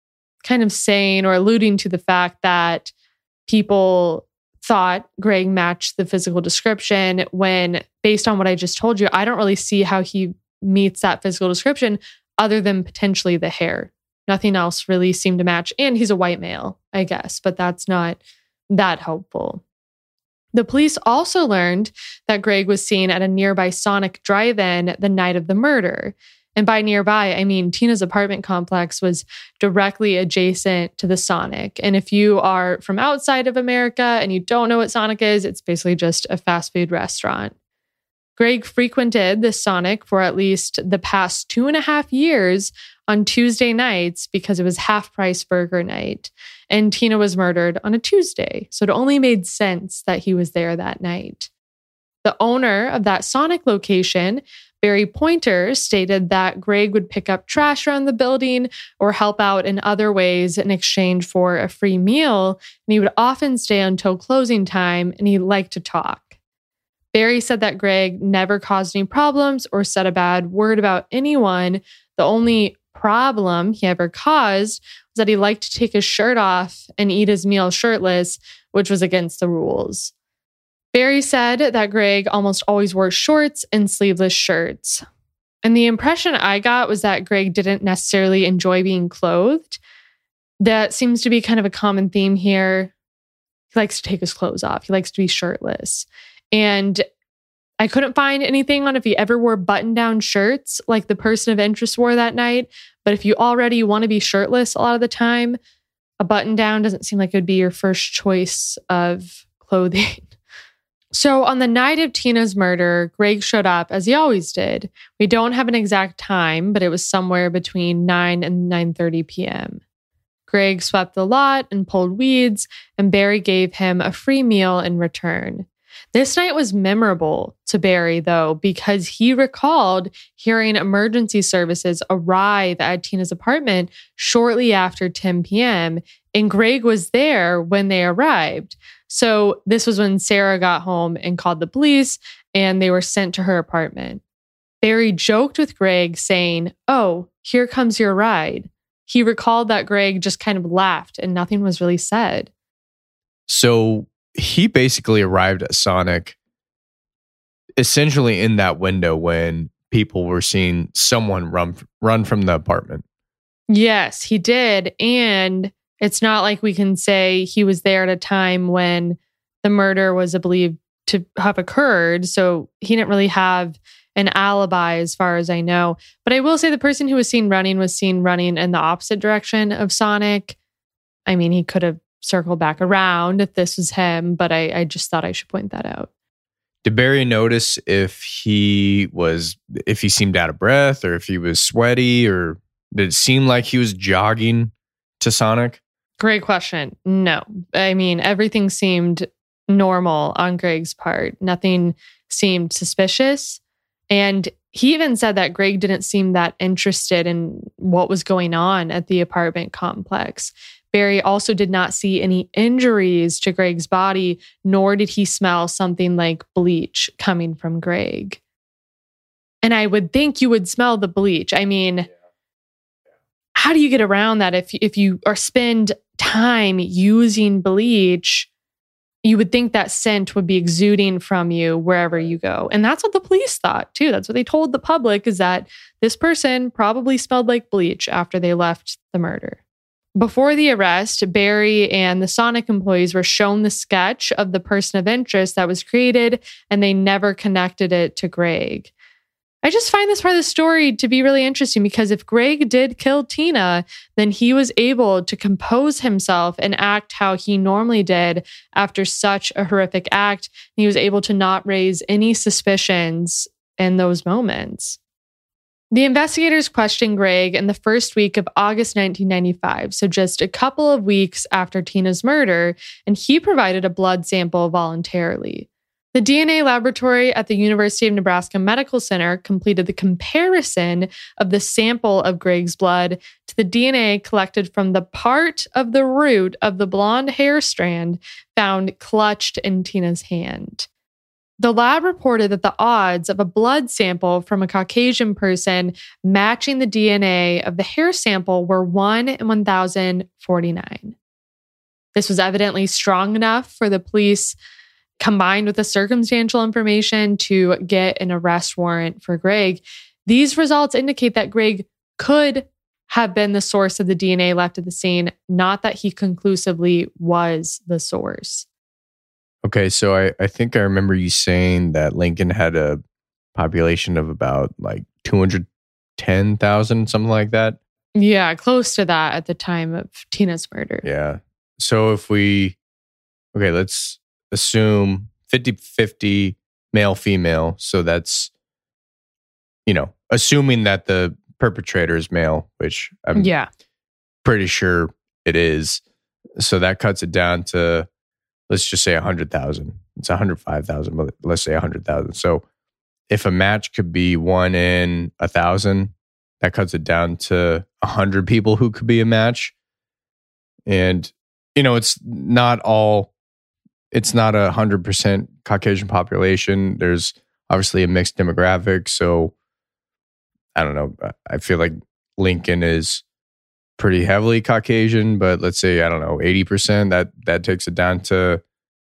or alluding to the fact that people thought Greg matched the physical description when, based on what I just told you, I don't really see how he meets that physical description other than potentially the hair. Nothing else really seemed to match. And he's a white male, I guess, but that's not that helpful. The police also learned that Greg was seen at a nearby Sonic drive-in the night of the murder. And by nearby, I mean Tina's apartment complex was directly adjacent to the Sonic. And if you are from outside of America and you don't know what Sonic is, it's basically just a fast food restaurant. Greg frequented the Sonic for at least the past 2.5 years on Tuesday nights because it was half-price burger night. And Tina was murdered on a Tuesday. So it only made sense that he was there that night. The owner of that Sonic location, Barry Pointer, stated that Greg would pick up trash around the building or help out in other ways in exchange for a free meal, and he would often stay until closing time, and he liked to talk. Barry said that Greg never caused any problems or said a bad word about anyone. The only problem he ever caused was that he liked to take his shirt off and eat his meal shirtless, which was against the rules. Barry said that Greg almost always wore shorts and sleeveless shirts. And the impression I got was that Greg didn't necessarily enjoy being clothed. That seems to be kind of a common theme here. He likes to take his clothes off. He likes to be shirtless. And I couldn't find anything on if he ever wore button-down shirts like the person of interest wore that night. But if you already want to be shirtless a lot of the time, a button-down doesn't seem like it would be your first choice of clothing. So on the night of Tina's murder, Greg showed up as he always did. We don't have an exact time, but it was somewhere between 9 and 9:30 p.m. Greg swept the lot and pulled weeds, and Barry gave him a free meal in return. This night was memorable to Barry, though, because he recalled hearing emergency services arrive at Tina's apartment shortly after 10 p.m., and Greg was there when they arrived. So this was when Sarah got home and called the police, and they were sent to her apartment. Barry joked with Greg, saying, "Oh, here comes your ride." He recalled that Greg just kind of laughed and nothing was really said. So he basically arrived at Sonic essentially in that window when people were seeing someone run from the apartment. Yes, he did. And it's not like we can say he was there at a time when the murder was believed to have occurred. So he didn't really have an alibi as far as I know. But I will say the person who was seen running in the opposite direction of Sonic. I mean, he could have circled back around if this was him, but I just thought I should point that out. Did Barry notice if he seemed out of breath or if he was sweaty, or did it seem like he was jogging to Sonic? Great question. No. I mean, everything seemed normal on Greg's part. Nothing seemed suspicious. And he even said that Greg didn't seem that interested in what was going on at the apartment complex. Barry also did not see any injuries to Greg's body, nor did he smell something like bleach coming from Greg. And I would think you would smell the bleach. I mean, how do you get around that if you spend time using bleach? you would think that scent would be exuding from you wherever you go. And that's what the police thought too. That's what they told the public, is that this person probably smelled like bleach after they left the murder. Before the arrest, Barry and the Sonic employees were shown the sketch of the person of interest that was created, and they never connected it to Greg. I just find this part of the story to be really interesting, because if Greg did kill Tina, then he was able to compose himself and act how he normally did after such a horrific act. He was able to not raise any suspicions in those moments. The investigators questioned Greg in the first week of August 1995, so just a couple of weeks after Tina's murder, and he provided a blood sample voluntarily. The DNA laboratory at the University of Nebraska Medical Center completed the comparison of the sample of Greg's blood to the DNA collected from the part of the root of the blonde hair strand found clutched in Tina's hand. The lab reported that the odds of a blood sample from a Caucasian person matching the DNA of the hair sample were 1 in 1,049. This was evidently strong enough for the police, combined with the circumstantial information, to get an arrest warrant for Greg. These results indicate that Greg could have been the source of the DNA left at the scene, not that he conclusively was the source. Okay, so I think I remember you saying that Lincoln had a population of about like 210,000, something like that. Yeah, close to that at the time of Tina's murder. Yeah. So let's assume 50-50 male, female. So that's, assuming that the perpetrator is male, which I'm pretty sure it is. So that cuts it down to, let's just say 100,000. It's 105,000, but let's say 100,000. So if a match could be 1 in 1,000, that cuts it down to 100 people who could be a match. And, it's not a 100% Caucasian population. There's obviously a mixed demographic. So I don't know. I feel like Lincoln is pretty heavily Caucasian, but let's say, 80%, that takes it down to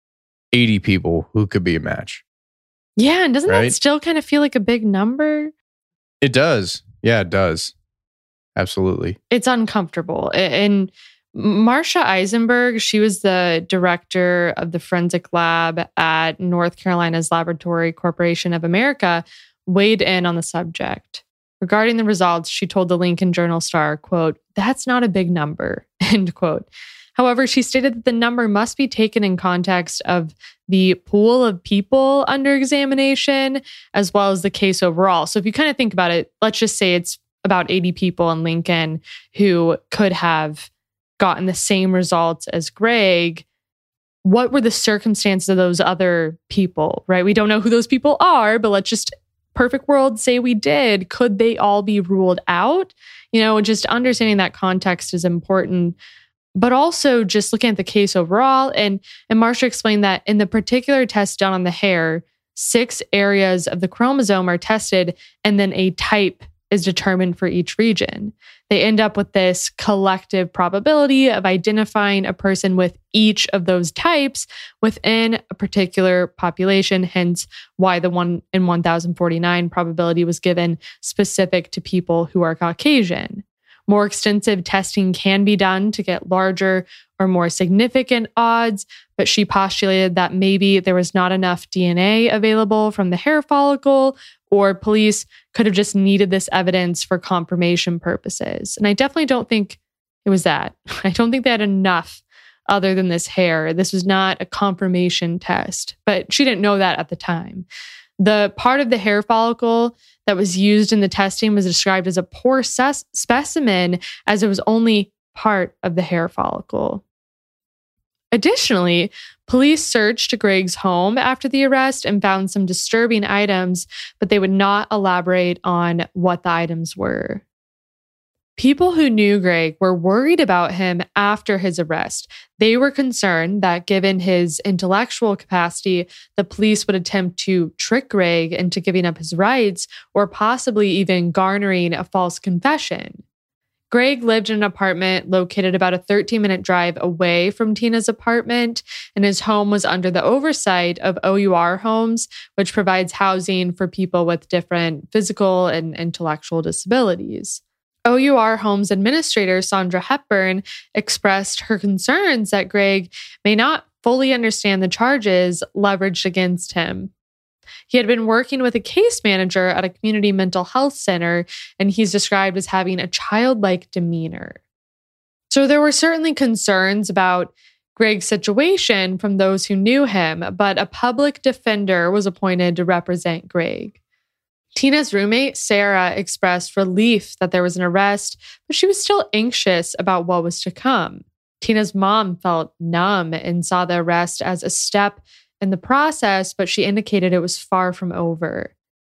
80 people who could be a match. Yeah. And doesn't that still kind of feel like a big number? It does. Yeah, it does. Absolutely. It's uncomfortable. And Marcia Eisenberg, she was the director of the forensic lab at North Carolina's Laboratory Corporation of America, weighed in on the subject. Regarding the results, she told the Lincoln Journal-Star, quote, "That's not a big number," end quote. However, she stated that the number must be taken in context of the pool of people under examination, as well as the case overall. So if you kind of think about it, let's just say it's about 80 people in Lincoln who could have gotten the same results as Greg. What were the circumstances of those other people, right? We don't know who those people are, but let's just, perfect world, say we did. Could they all be ruled out? Just understanding that context is important, but also just looking at the case overall. And Marcia explained that in the particular test done on the hair, 6 areas of the chromosome are tested, and then a type is determined for each region. They end up with this collective probability of identifying a person with each of those types within a particular population, hence why the 1 in 1,049 probability was given specific to people who are Caucasian. More extensive testing can be done to get larger or more significant odds, but she postulated that maybe there was not enough DNA available from the hair follicle, or police could have just needed this evidence for confirmation purposes. And I definitely don't think it was that. I don't think they had enough other than this hair. This was not a confirmation test, but she didn't know that at the time. The part of the hair follicle that was used in the testing was described as a poor specimen, as it was only part of the hair follicle. Additionally, police searched Greg's home after the arrest and found some disturbing items, but they would not elaborate on what the items were. People who knew Greg were worried about him after his arrest. They were concerned that given his intellectual capacity, the police would attempt to trick Greg into giving up his rights or possibly even garnering a false confession. Greg lived in an apartment located about a 13-minute drive away from Tina's apartment, and his home was under the oversight of OUR Homes, which provides housing for people with different physical and intellectual disabilities. OUR Homes Administrator Sandra Hepburn expressed her concerns that Greg may not fully understand the charges leveraged against him. He had been working with a case manager at a community mental health center, and he's described as having a childlike demeanor. So there were certainly concerns about Greg's situation from those who knew him, but a public defender was appointed to represent Greg. Tina's roommate, Sarah, expressed relief that there was an arrest, but she was still anxious about what was to come. Tina's mom felt numb and saw the arrest as a step in the process, but she indicated it was far from over.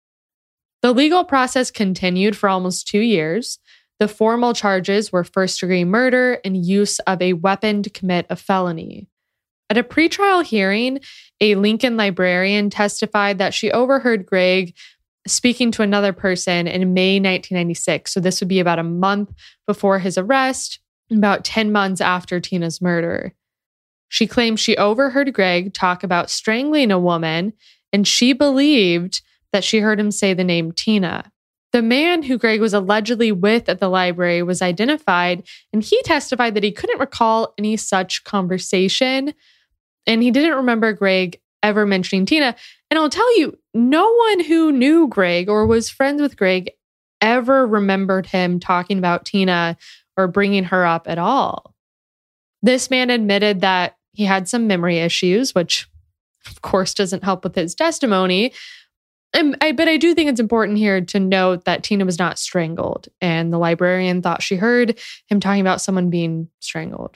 The legal process continued for almost 2 years. The formal charges were first-degree murder and use of a weapon to commit a felony. At a pretrial hearing, a Lincoln librarian testified that she overheard Greg speaking to another person in May 1996. So this would be about a month before his arrest, about 10 months after Tina's murder. She claimed she overheard Greg talk about strangling a woman, and she believed that she heard him say the name Tina. The man who Greg was allegedly with at the library was identified, and he testified that he couldn't recall any such conversation, and he didn't remember Greg ever mentioning Tina. And I'll tell you, no one who knew Greg or was friends with Greg ever remembered him talking about Tina or bringing her up at all. This man admitted that he had some memory issues, which of course doesn't help with his testimony. But I do think it's important here to note that Tina was not strangled, and the librarian thought she heard him talking about someone being strangled.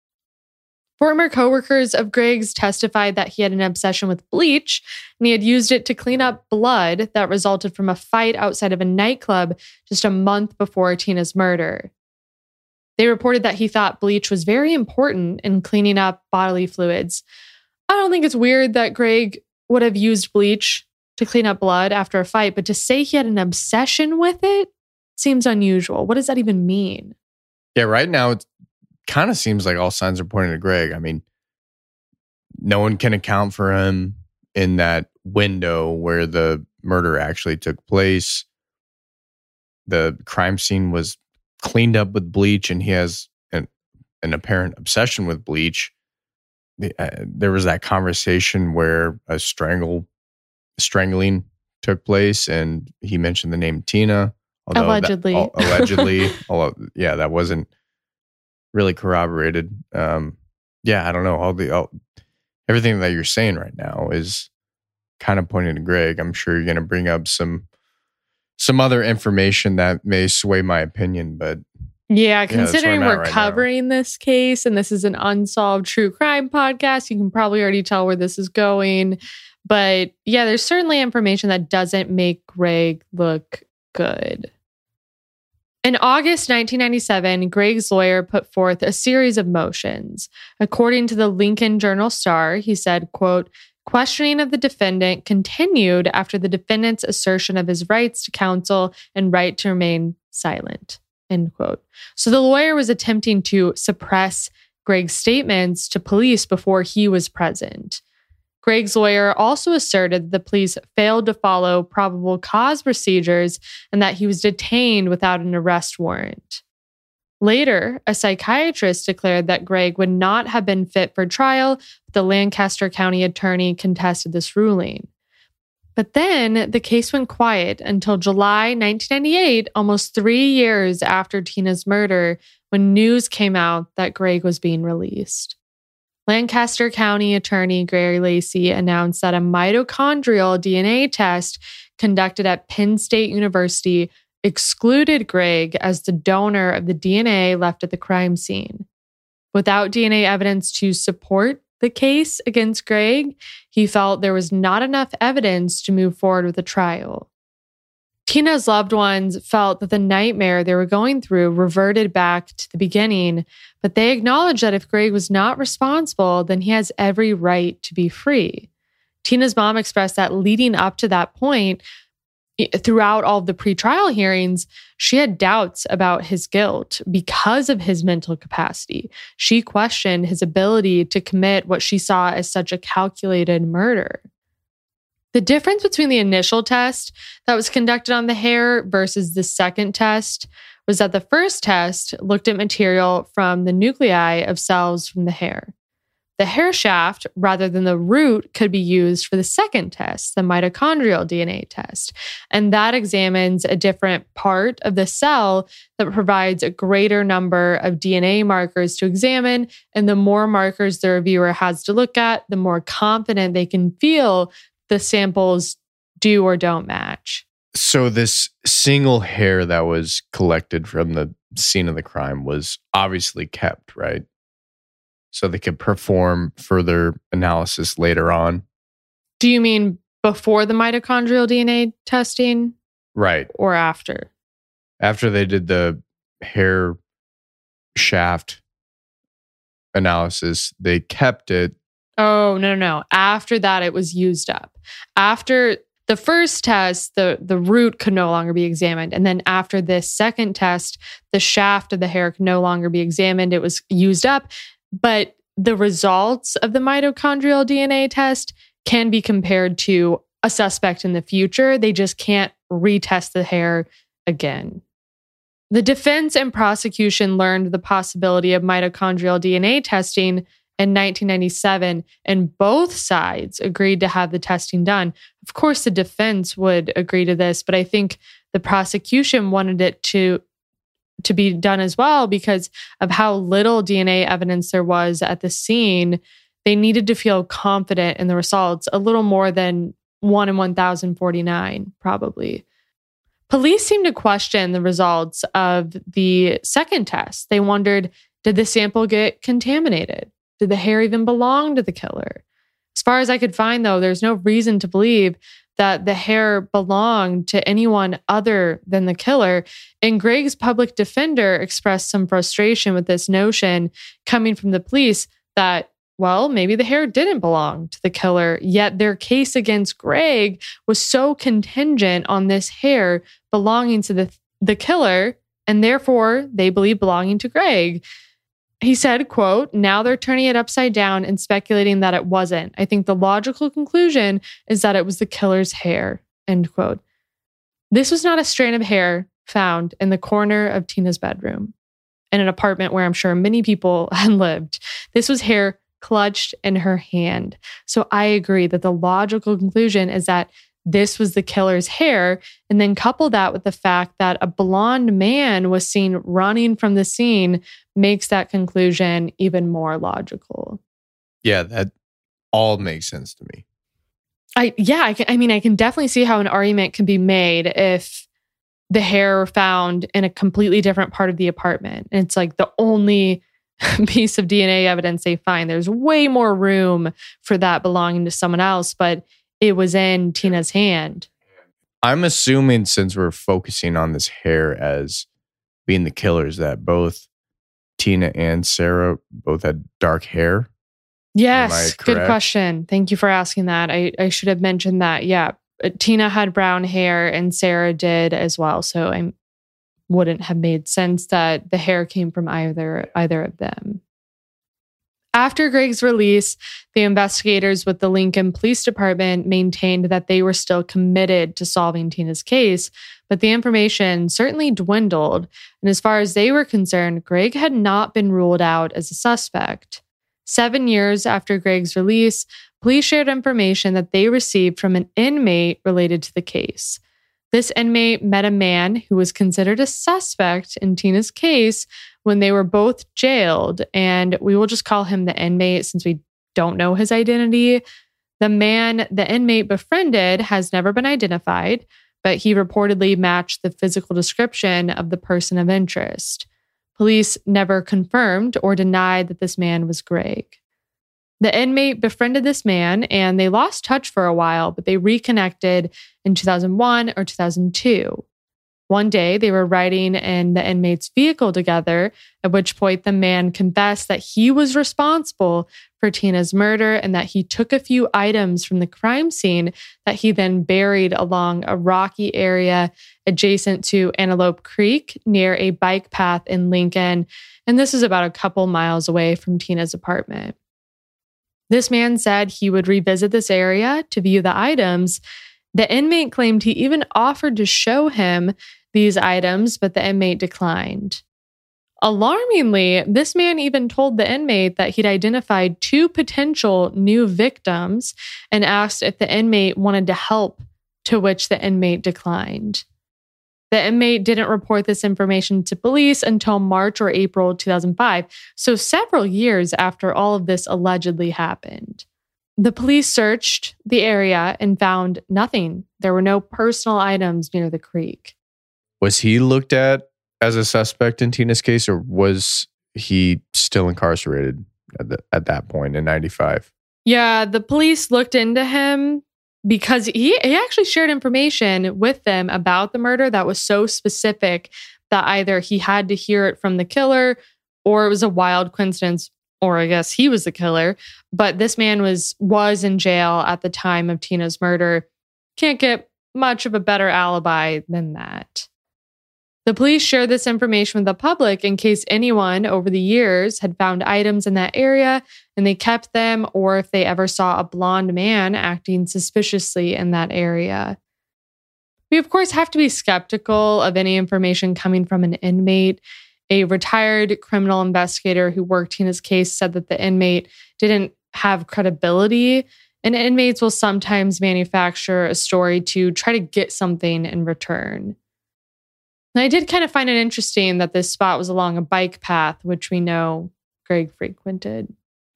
Former coworkers of Greg's testified that he had an obsession with bleach, and he had used it to clean up blood that resulted from a fight outside of a nightclub just a month before Tina's murder. They reported that he thought bleach was very important in cleaning up bodily fluids. I don't think it's weird that Greg would have used bleach to clean up blood after a fight, but to say he had an obsession with it seems unusual. What does that even mean? Yeah, right now it kind of seems like all signs are pointing to Greg. I mean, no one can account for him in that window where the murder actually took place. The crime scene was cleaned up with bleach, and he has an apparent obsession with bleach. There was that conversation where a strangling took place, and he mentioned the name Tina. Allegedly. Yeah, that wasn't really corroborated. I don't know. Everything that you're saying right now is kind of pointing to Greg. I'm sure you're going to bring up some other information that may sway my opinion, but considering we're covering this case and this is an unsolved true crime podcast, you can probably already tell where this is going. But yeah, there's certainly information that doesn't make Greg look good. In August 1997, Greg's lawyer put forth a series of motions. According to the Lincoln Journal-Star, he said, quote, "Questioning of the defendant continued after the defendant's assertion of his rights to counsel and right to remain silent," end quote. So the lawyer was attempting to suppress Greg's statements to police before he was present. Greg's lawyer also asserted that the police failed to follow probable cause procedures and that he was detained without an arrest warrant. Later, a psychiatrist declared that Greg would not have been fit for trial, but the Lancaster County attorney contested this ruling. But then the case went quiet until July 1998, almost 3 years after Tina's murder, when news came out that Greg was being released. Lancaster County Attorney Gary Lacey announced that a mitochondrial DNA test conducted at Penn State University excluded Greg as the donor of the DNA left at the crime scene. Without DNA evidence to support the case against Greg, he felt there was not enough evidence to move forward with the trial. Tina's loved ones felt that the nightmare they were going through reverted back to the beginning, but they acknowledged that if Greg was not responsible, then he has every right to be free. Tina's mom expressed that leading up to that point, throughout all of the pretrial hearings, she had doubts about his guilt because of his mental capacity. She questioned his ability to commit what she saw as such a calculated murder. The difference between the initial test that was conducted on the hair versus the second test was that the first test looked at material from the nuclei of cells from the hair. The hair shaft, rather than the root, could be used for the second test, the mitochondrial DNA test. And that examines a different part of the cell that provides a greater number of DNA markers to examine. And the more markers the reviewer has to look at, the more confident they can feel the samples do or don't match. So this single hair that was collected from the scene of the crime was obviously kept, right? So they could perform further analysis later on. Do you mean before the mitochondrial DNA testing? Right. Or after? After they did the hair shaft analysis, they kept it. Oh, no. After that, it was used up. After the first test, the root could no longer be examined. And then after this second test, the shaft of the hair could no longer be examined. It was used up. But the results of the mitochondrial DNA test can be compared to a suspect in the future. They just can't retest the hair again. The defense and prosecution learned the possibility of mitochondrial DNA testing in 1997, and both sides agreed to have the testing done. Of course, the defense would agree to this, but I think the prosecution wanted it to be done as well because of how little DNA evidence there was at the scene. They needed to feel confident in the results, a little more than 1 in 1,049, probably. Police seemed to question the results of the second test. They wondered, did the sample get contaminated? Did the hair even belong to the killer? As far as I could find, though, there's no reason to believe that the hair belonged to anyone other than the killer. And Greg's public defender expressed some frustration with this notion coming from the police that, well, maybe the hair didn't belong to the killer, yet their case against Greg was so contingent on this hair belonging to the killer, and therefore they believe belonging to Greg. He said, quote, "Now they're turning it upside down and speculating that it wasn't. I think the logical conclusion is that it was the killer's hair," end quote. This was not a strand of hair found in the corner of Tina's bedroom in an apartment where I'm sure many people had lived. This was hair clutched in her hand. So I agree that the logical conclusion is that this was the killer's hair, and then couple that with the fact that a blonde man was seen running from the scene makes that conclusion even more logical. Yeah, that all makes sense to me. I can definitely see how an argument can be made if the hair found in a completely different part of the apartment. And it's like the only piece of DNA evidence they find. There's way more room for that belonging to someone else, but it was in Tina's hand. I'm assuming, since we're focusing on this hair as being the killers, that both Tina and Sarah both had dark hair. Yes, good question. Thank you for asking that. I should have mentioned that. Yeah, Tina had brown hair and Sarah did as well. So I wouldn't have made sense that the hair came from either of them. After Greg's release, the investigators with the Lincoln Police Department maintained that they were still committed to solving Tina's case, but the information certainly dwindled. And as far as they were concerned, Greg had not been ruled out as a suspect. 7 years after Greg's release, police shared information that they received from an inmate related to the case. This inmate met a man who was considered a suspect in Tina's case when they were both jailed, and we will just call him the inmate since we don't know his identity. The man the inmate befriended has never been identified, but he reportedly matched the physical description of the person of interest. Police never confirmed or denied that this man was Greg. The inmate befriended this man and they lost touch for a while, but they reconnected in 2001 or 2002. One day, they were riding in the inmate's vehicle together, at which point the man confessed that he was responsible for Tina's murder and that he took a few items from the crime scene that he then buried along a rocky area adjacent to Antelope Creek near a bike path in Lincoln. And this is about a couple miles away from Tina's apartment. This man said he would revisit this area to view the items. The inmate claimed he even offered to show him these items, but the inmate declined. Alarmingly, this man even told the inmate that he'd identified 2 potential new victims and asked if the inmate wanted to help, to which the inmate declined. The inmate didn't report this information to police until March or April 2005, so several years after all of this allegedly happened. The police searched the area and found nothing. There were no personal items near the creek. Was he looked at as a suspect in Tina's case, or was he still incarcerated at that point in 95? Yeah, the police looked into him because he actually shared information with them about the murder that was so specific that either he had to hear it from the killer or it was a wild coincidence, or I guess he was the killer. But this man was in jail at the time of Tina's murder. Can't get much of a better alibi than that. The police shared this information with the public in case anyone over the years had found items in that area and they kept them, or if they ever saw a blonde man acting suspiciously in that area. We, of course, have to be skeptical of any information coming from an inmate. A retired criminal investigator who worked Tina's case said that the inmate didn't have credibility, and inmates will sometimes manufacture a story to try to get something in return. And I did kind of find it interesting that this spot was along a bike path, which we know Greg frequented.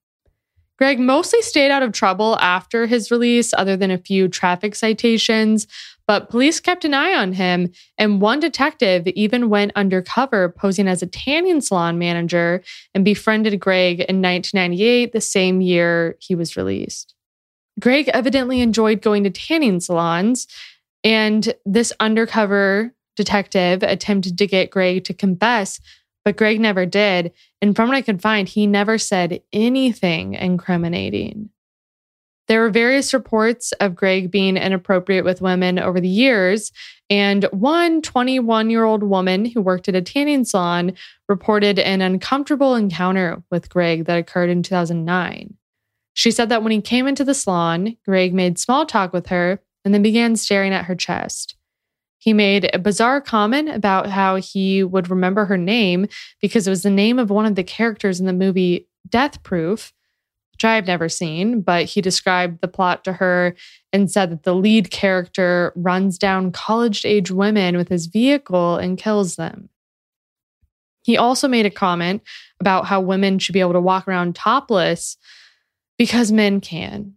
Greg mostly stayed out of trouble after his release, other than a few traffic citations, but police kept an eye on him, and one detective even went undercover posing as a tanning salon manager and befriended Greg in 1998, the same year he was released. Greg evidently enjoyed going to tanning salons, and this undercover detective attempted to get Greg to confess, but Greg never did. And from what I could find, he never said anything incriminating. There were various reports of Greg being inappropriate with women over the years, and one 21-year-old woman who worked at a tanning salon reported an uncomfortable encounter with Greg that occurred in 2009. She said that when he came into the salon, Greg made small talk with her and then began staring at her chest. He made a bizarre comment about how he would remember her name because it was the name of one of the characters in the movie Death Proof, which I've never seen, but he described the plot to her and said that the lead character runs down college-age women with his vehicle and kills them. He also made a comment about how women should be able to walk around topless because men can.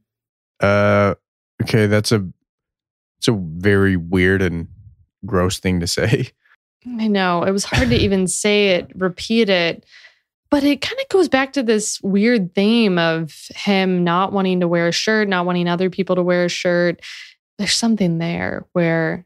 Okay, it's a very weird and gross thing to say. I know. It was hard to even say it, repeat it. But it kind of goes back to this weird theme of him not wanting to wear a shirt, not wanting other people to wear a shirt. There's something there where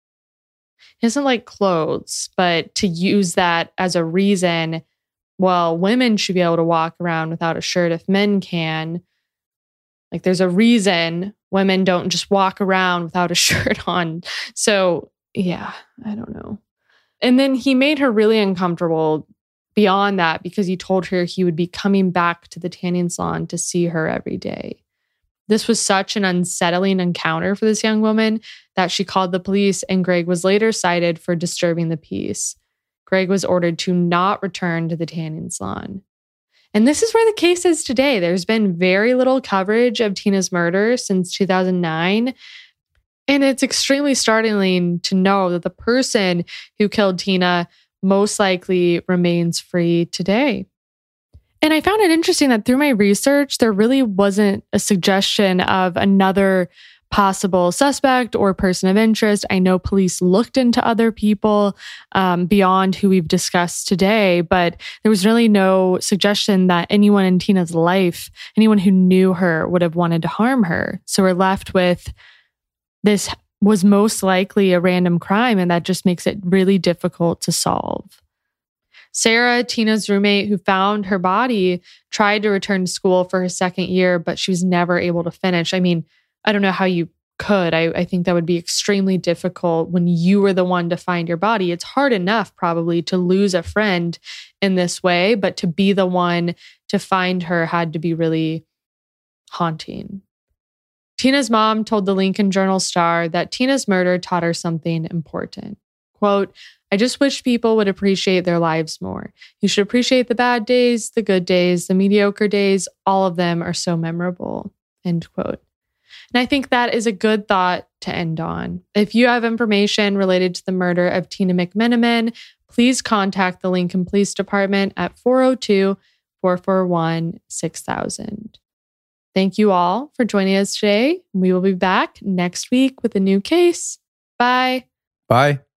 he doesn't like clothes, but to use that as a reason, well, women should be able to walk around without a shirt if men can. Like there's a reason women don't just walk around without a shirt on. So yeah, I don't know. And then he made her really uncomfortable beyond that because he told her he would be coming back to the tanning salon to see her every day. This was such an unsettling encounter for this young woman that she called the police, and Greg was later cited for disturbing the peace. Greg was ordered to not return to the tanning salon. And this is where the case is today. There's been very little coverage of Tina's murder since 2009. And it's extremely startling to know that the person who killed Tina most likely remains free today. And I found it interesting that through my research, there really wasn't a suggestion of another possible suspect or person of interest. I know police looked into other people beyond who we've discussed today, but there was really no suggestion that anyone in Tina's life, anyone who knew her, would have wanted to harm her. So we're left with this was most likely a random crime, and that just makes it really difficult to solve. Sarah, Tina's roommate who found her body, tried to return to school for her second year, but she was never able to finish. I mean, I don't know how you could. I think that would be extremely difficult when you were the one to find your body. It's hard enough probably to lose a friend in this way, but to be the one to find her had to be really haunting. Tina's mom told the Lincoln Journal-Star that Tina's murder taught her something important. Quote, "I just wish people would appreciate their lives more. You should appreciate the bad days, the good days, the mediocre days. All of them are so memorable." End quote. And I think that is a good thought to end on. If you have information related to the murder of Tina McMenamin, please contact the Lincoln Police Department at 402-441-6000. Thank you all for joining us today. We will be back next week with a new case. Bye. Bye.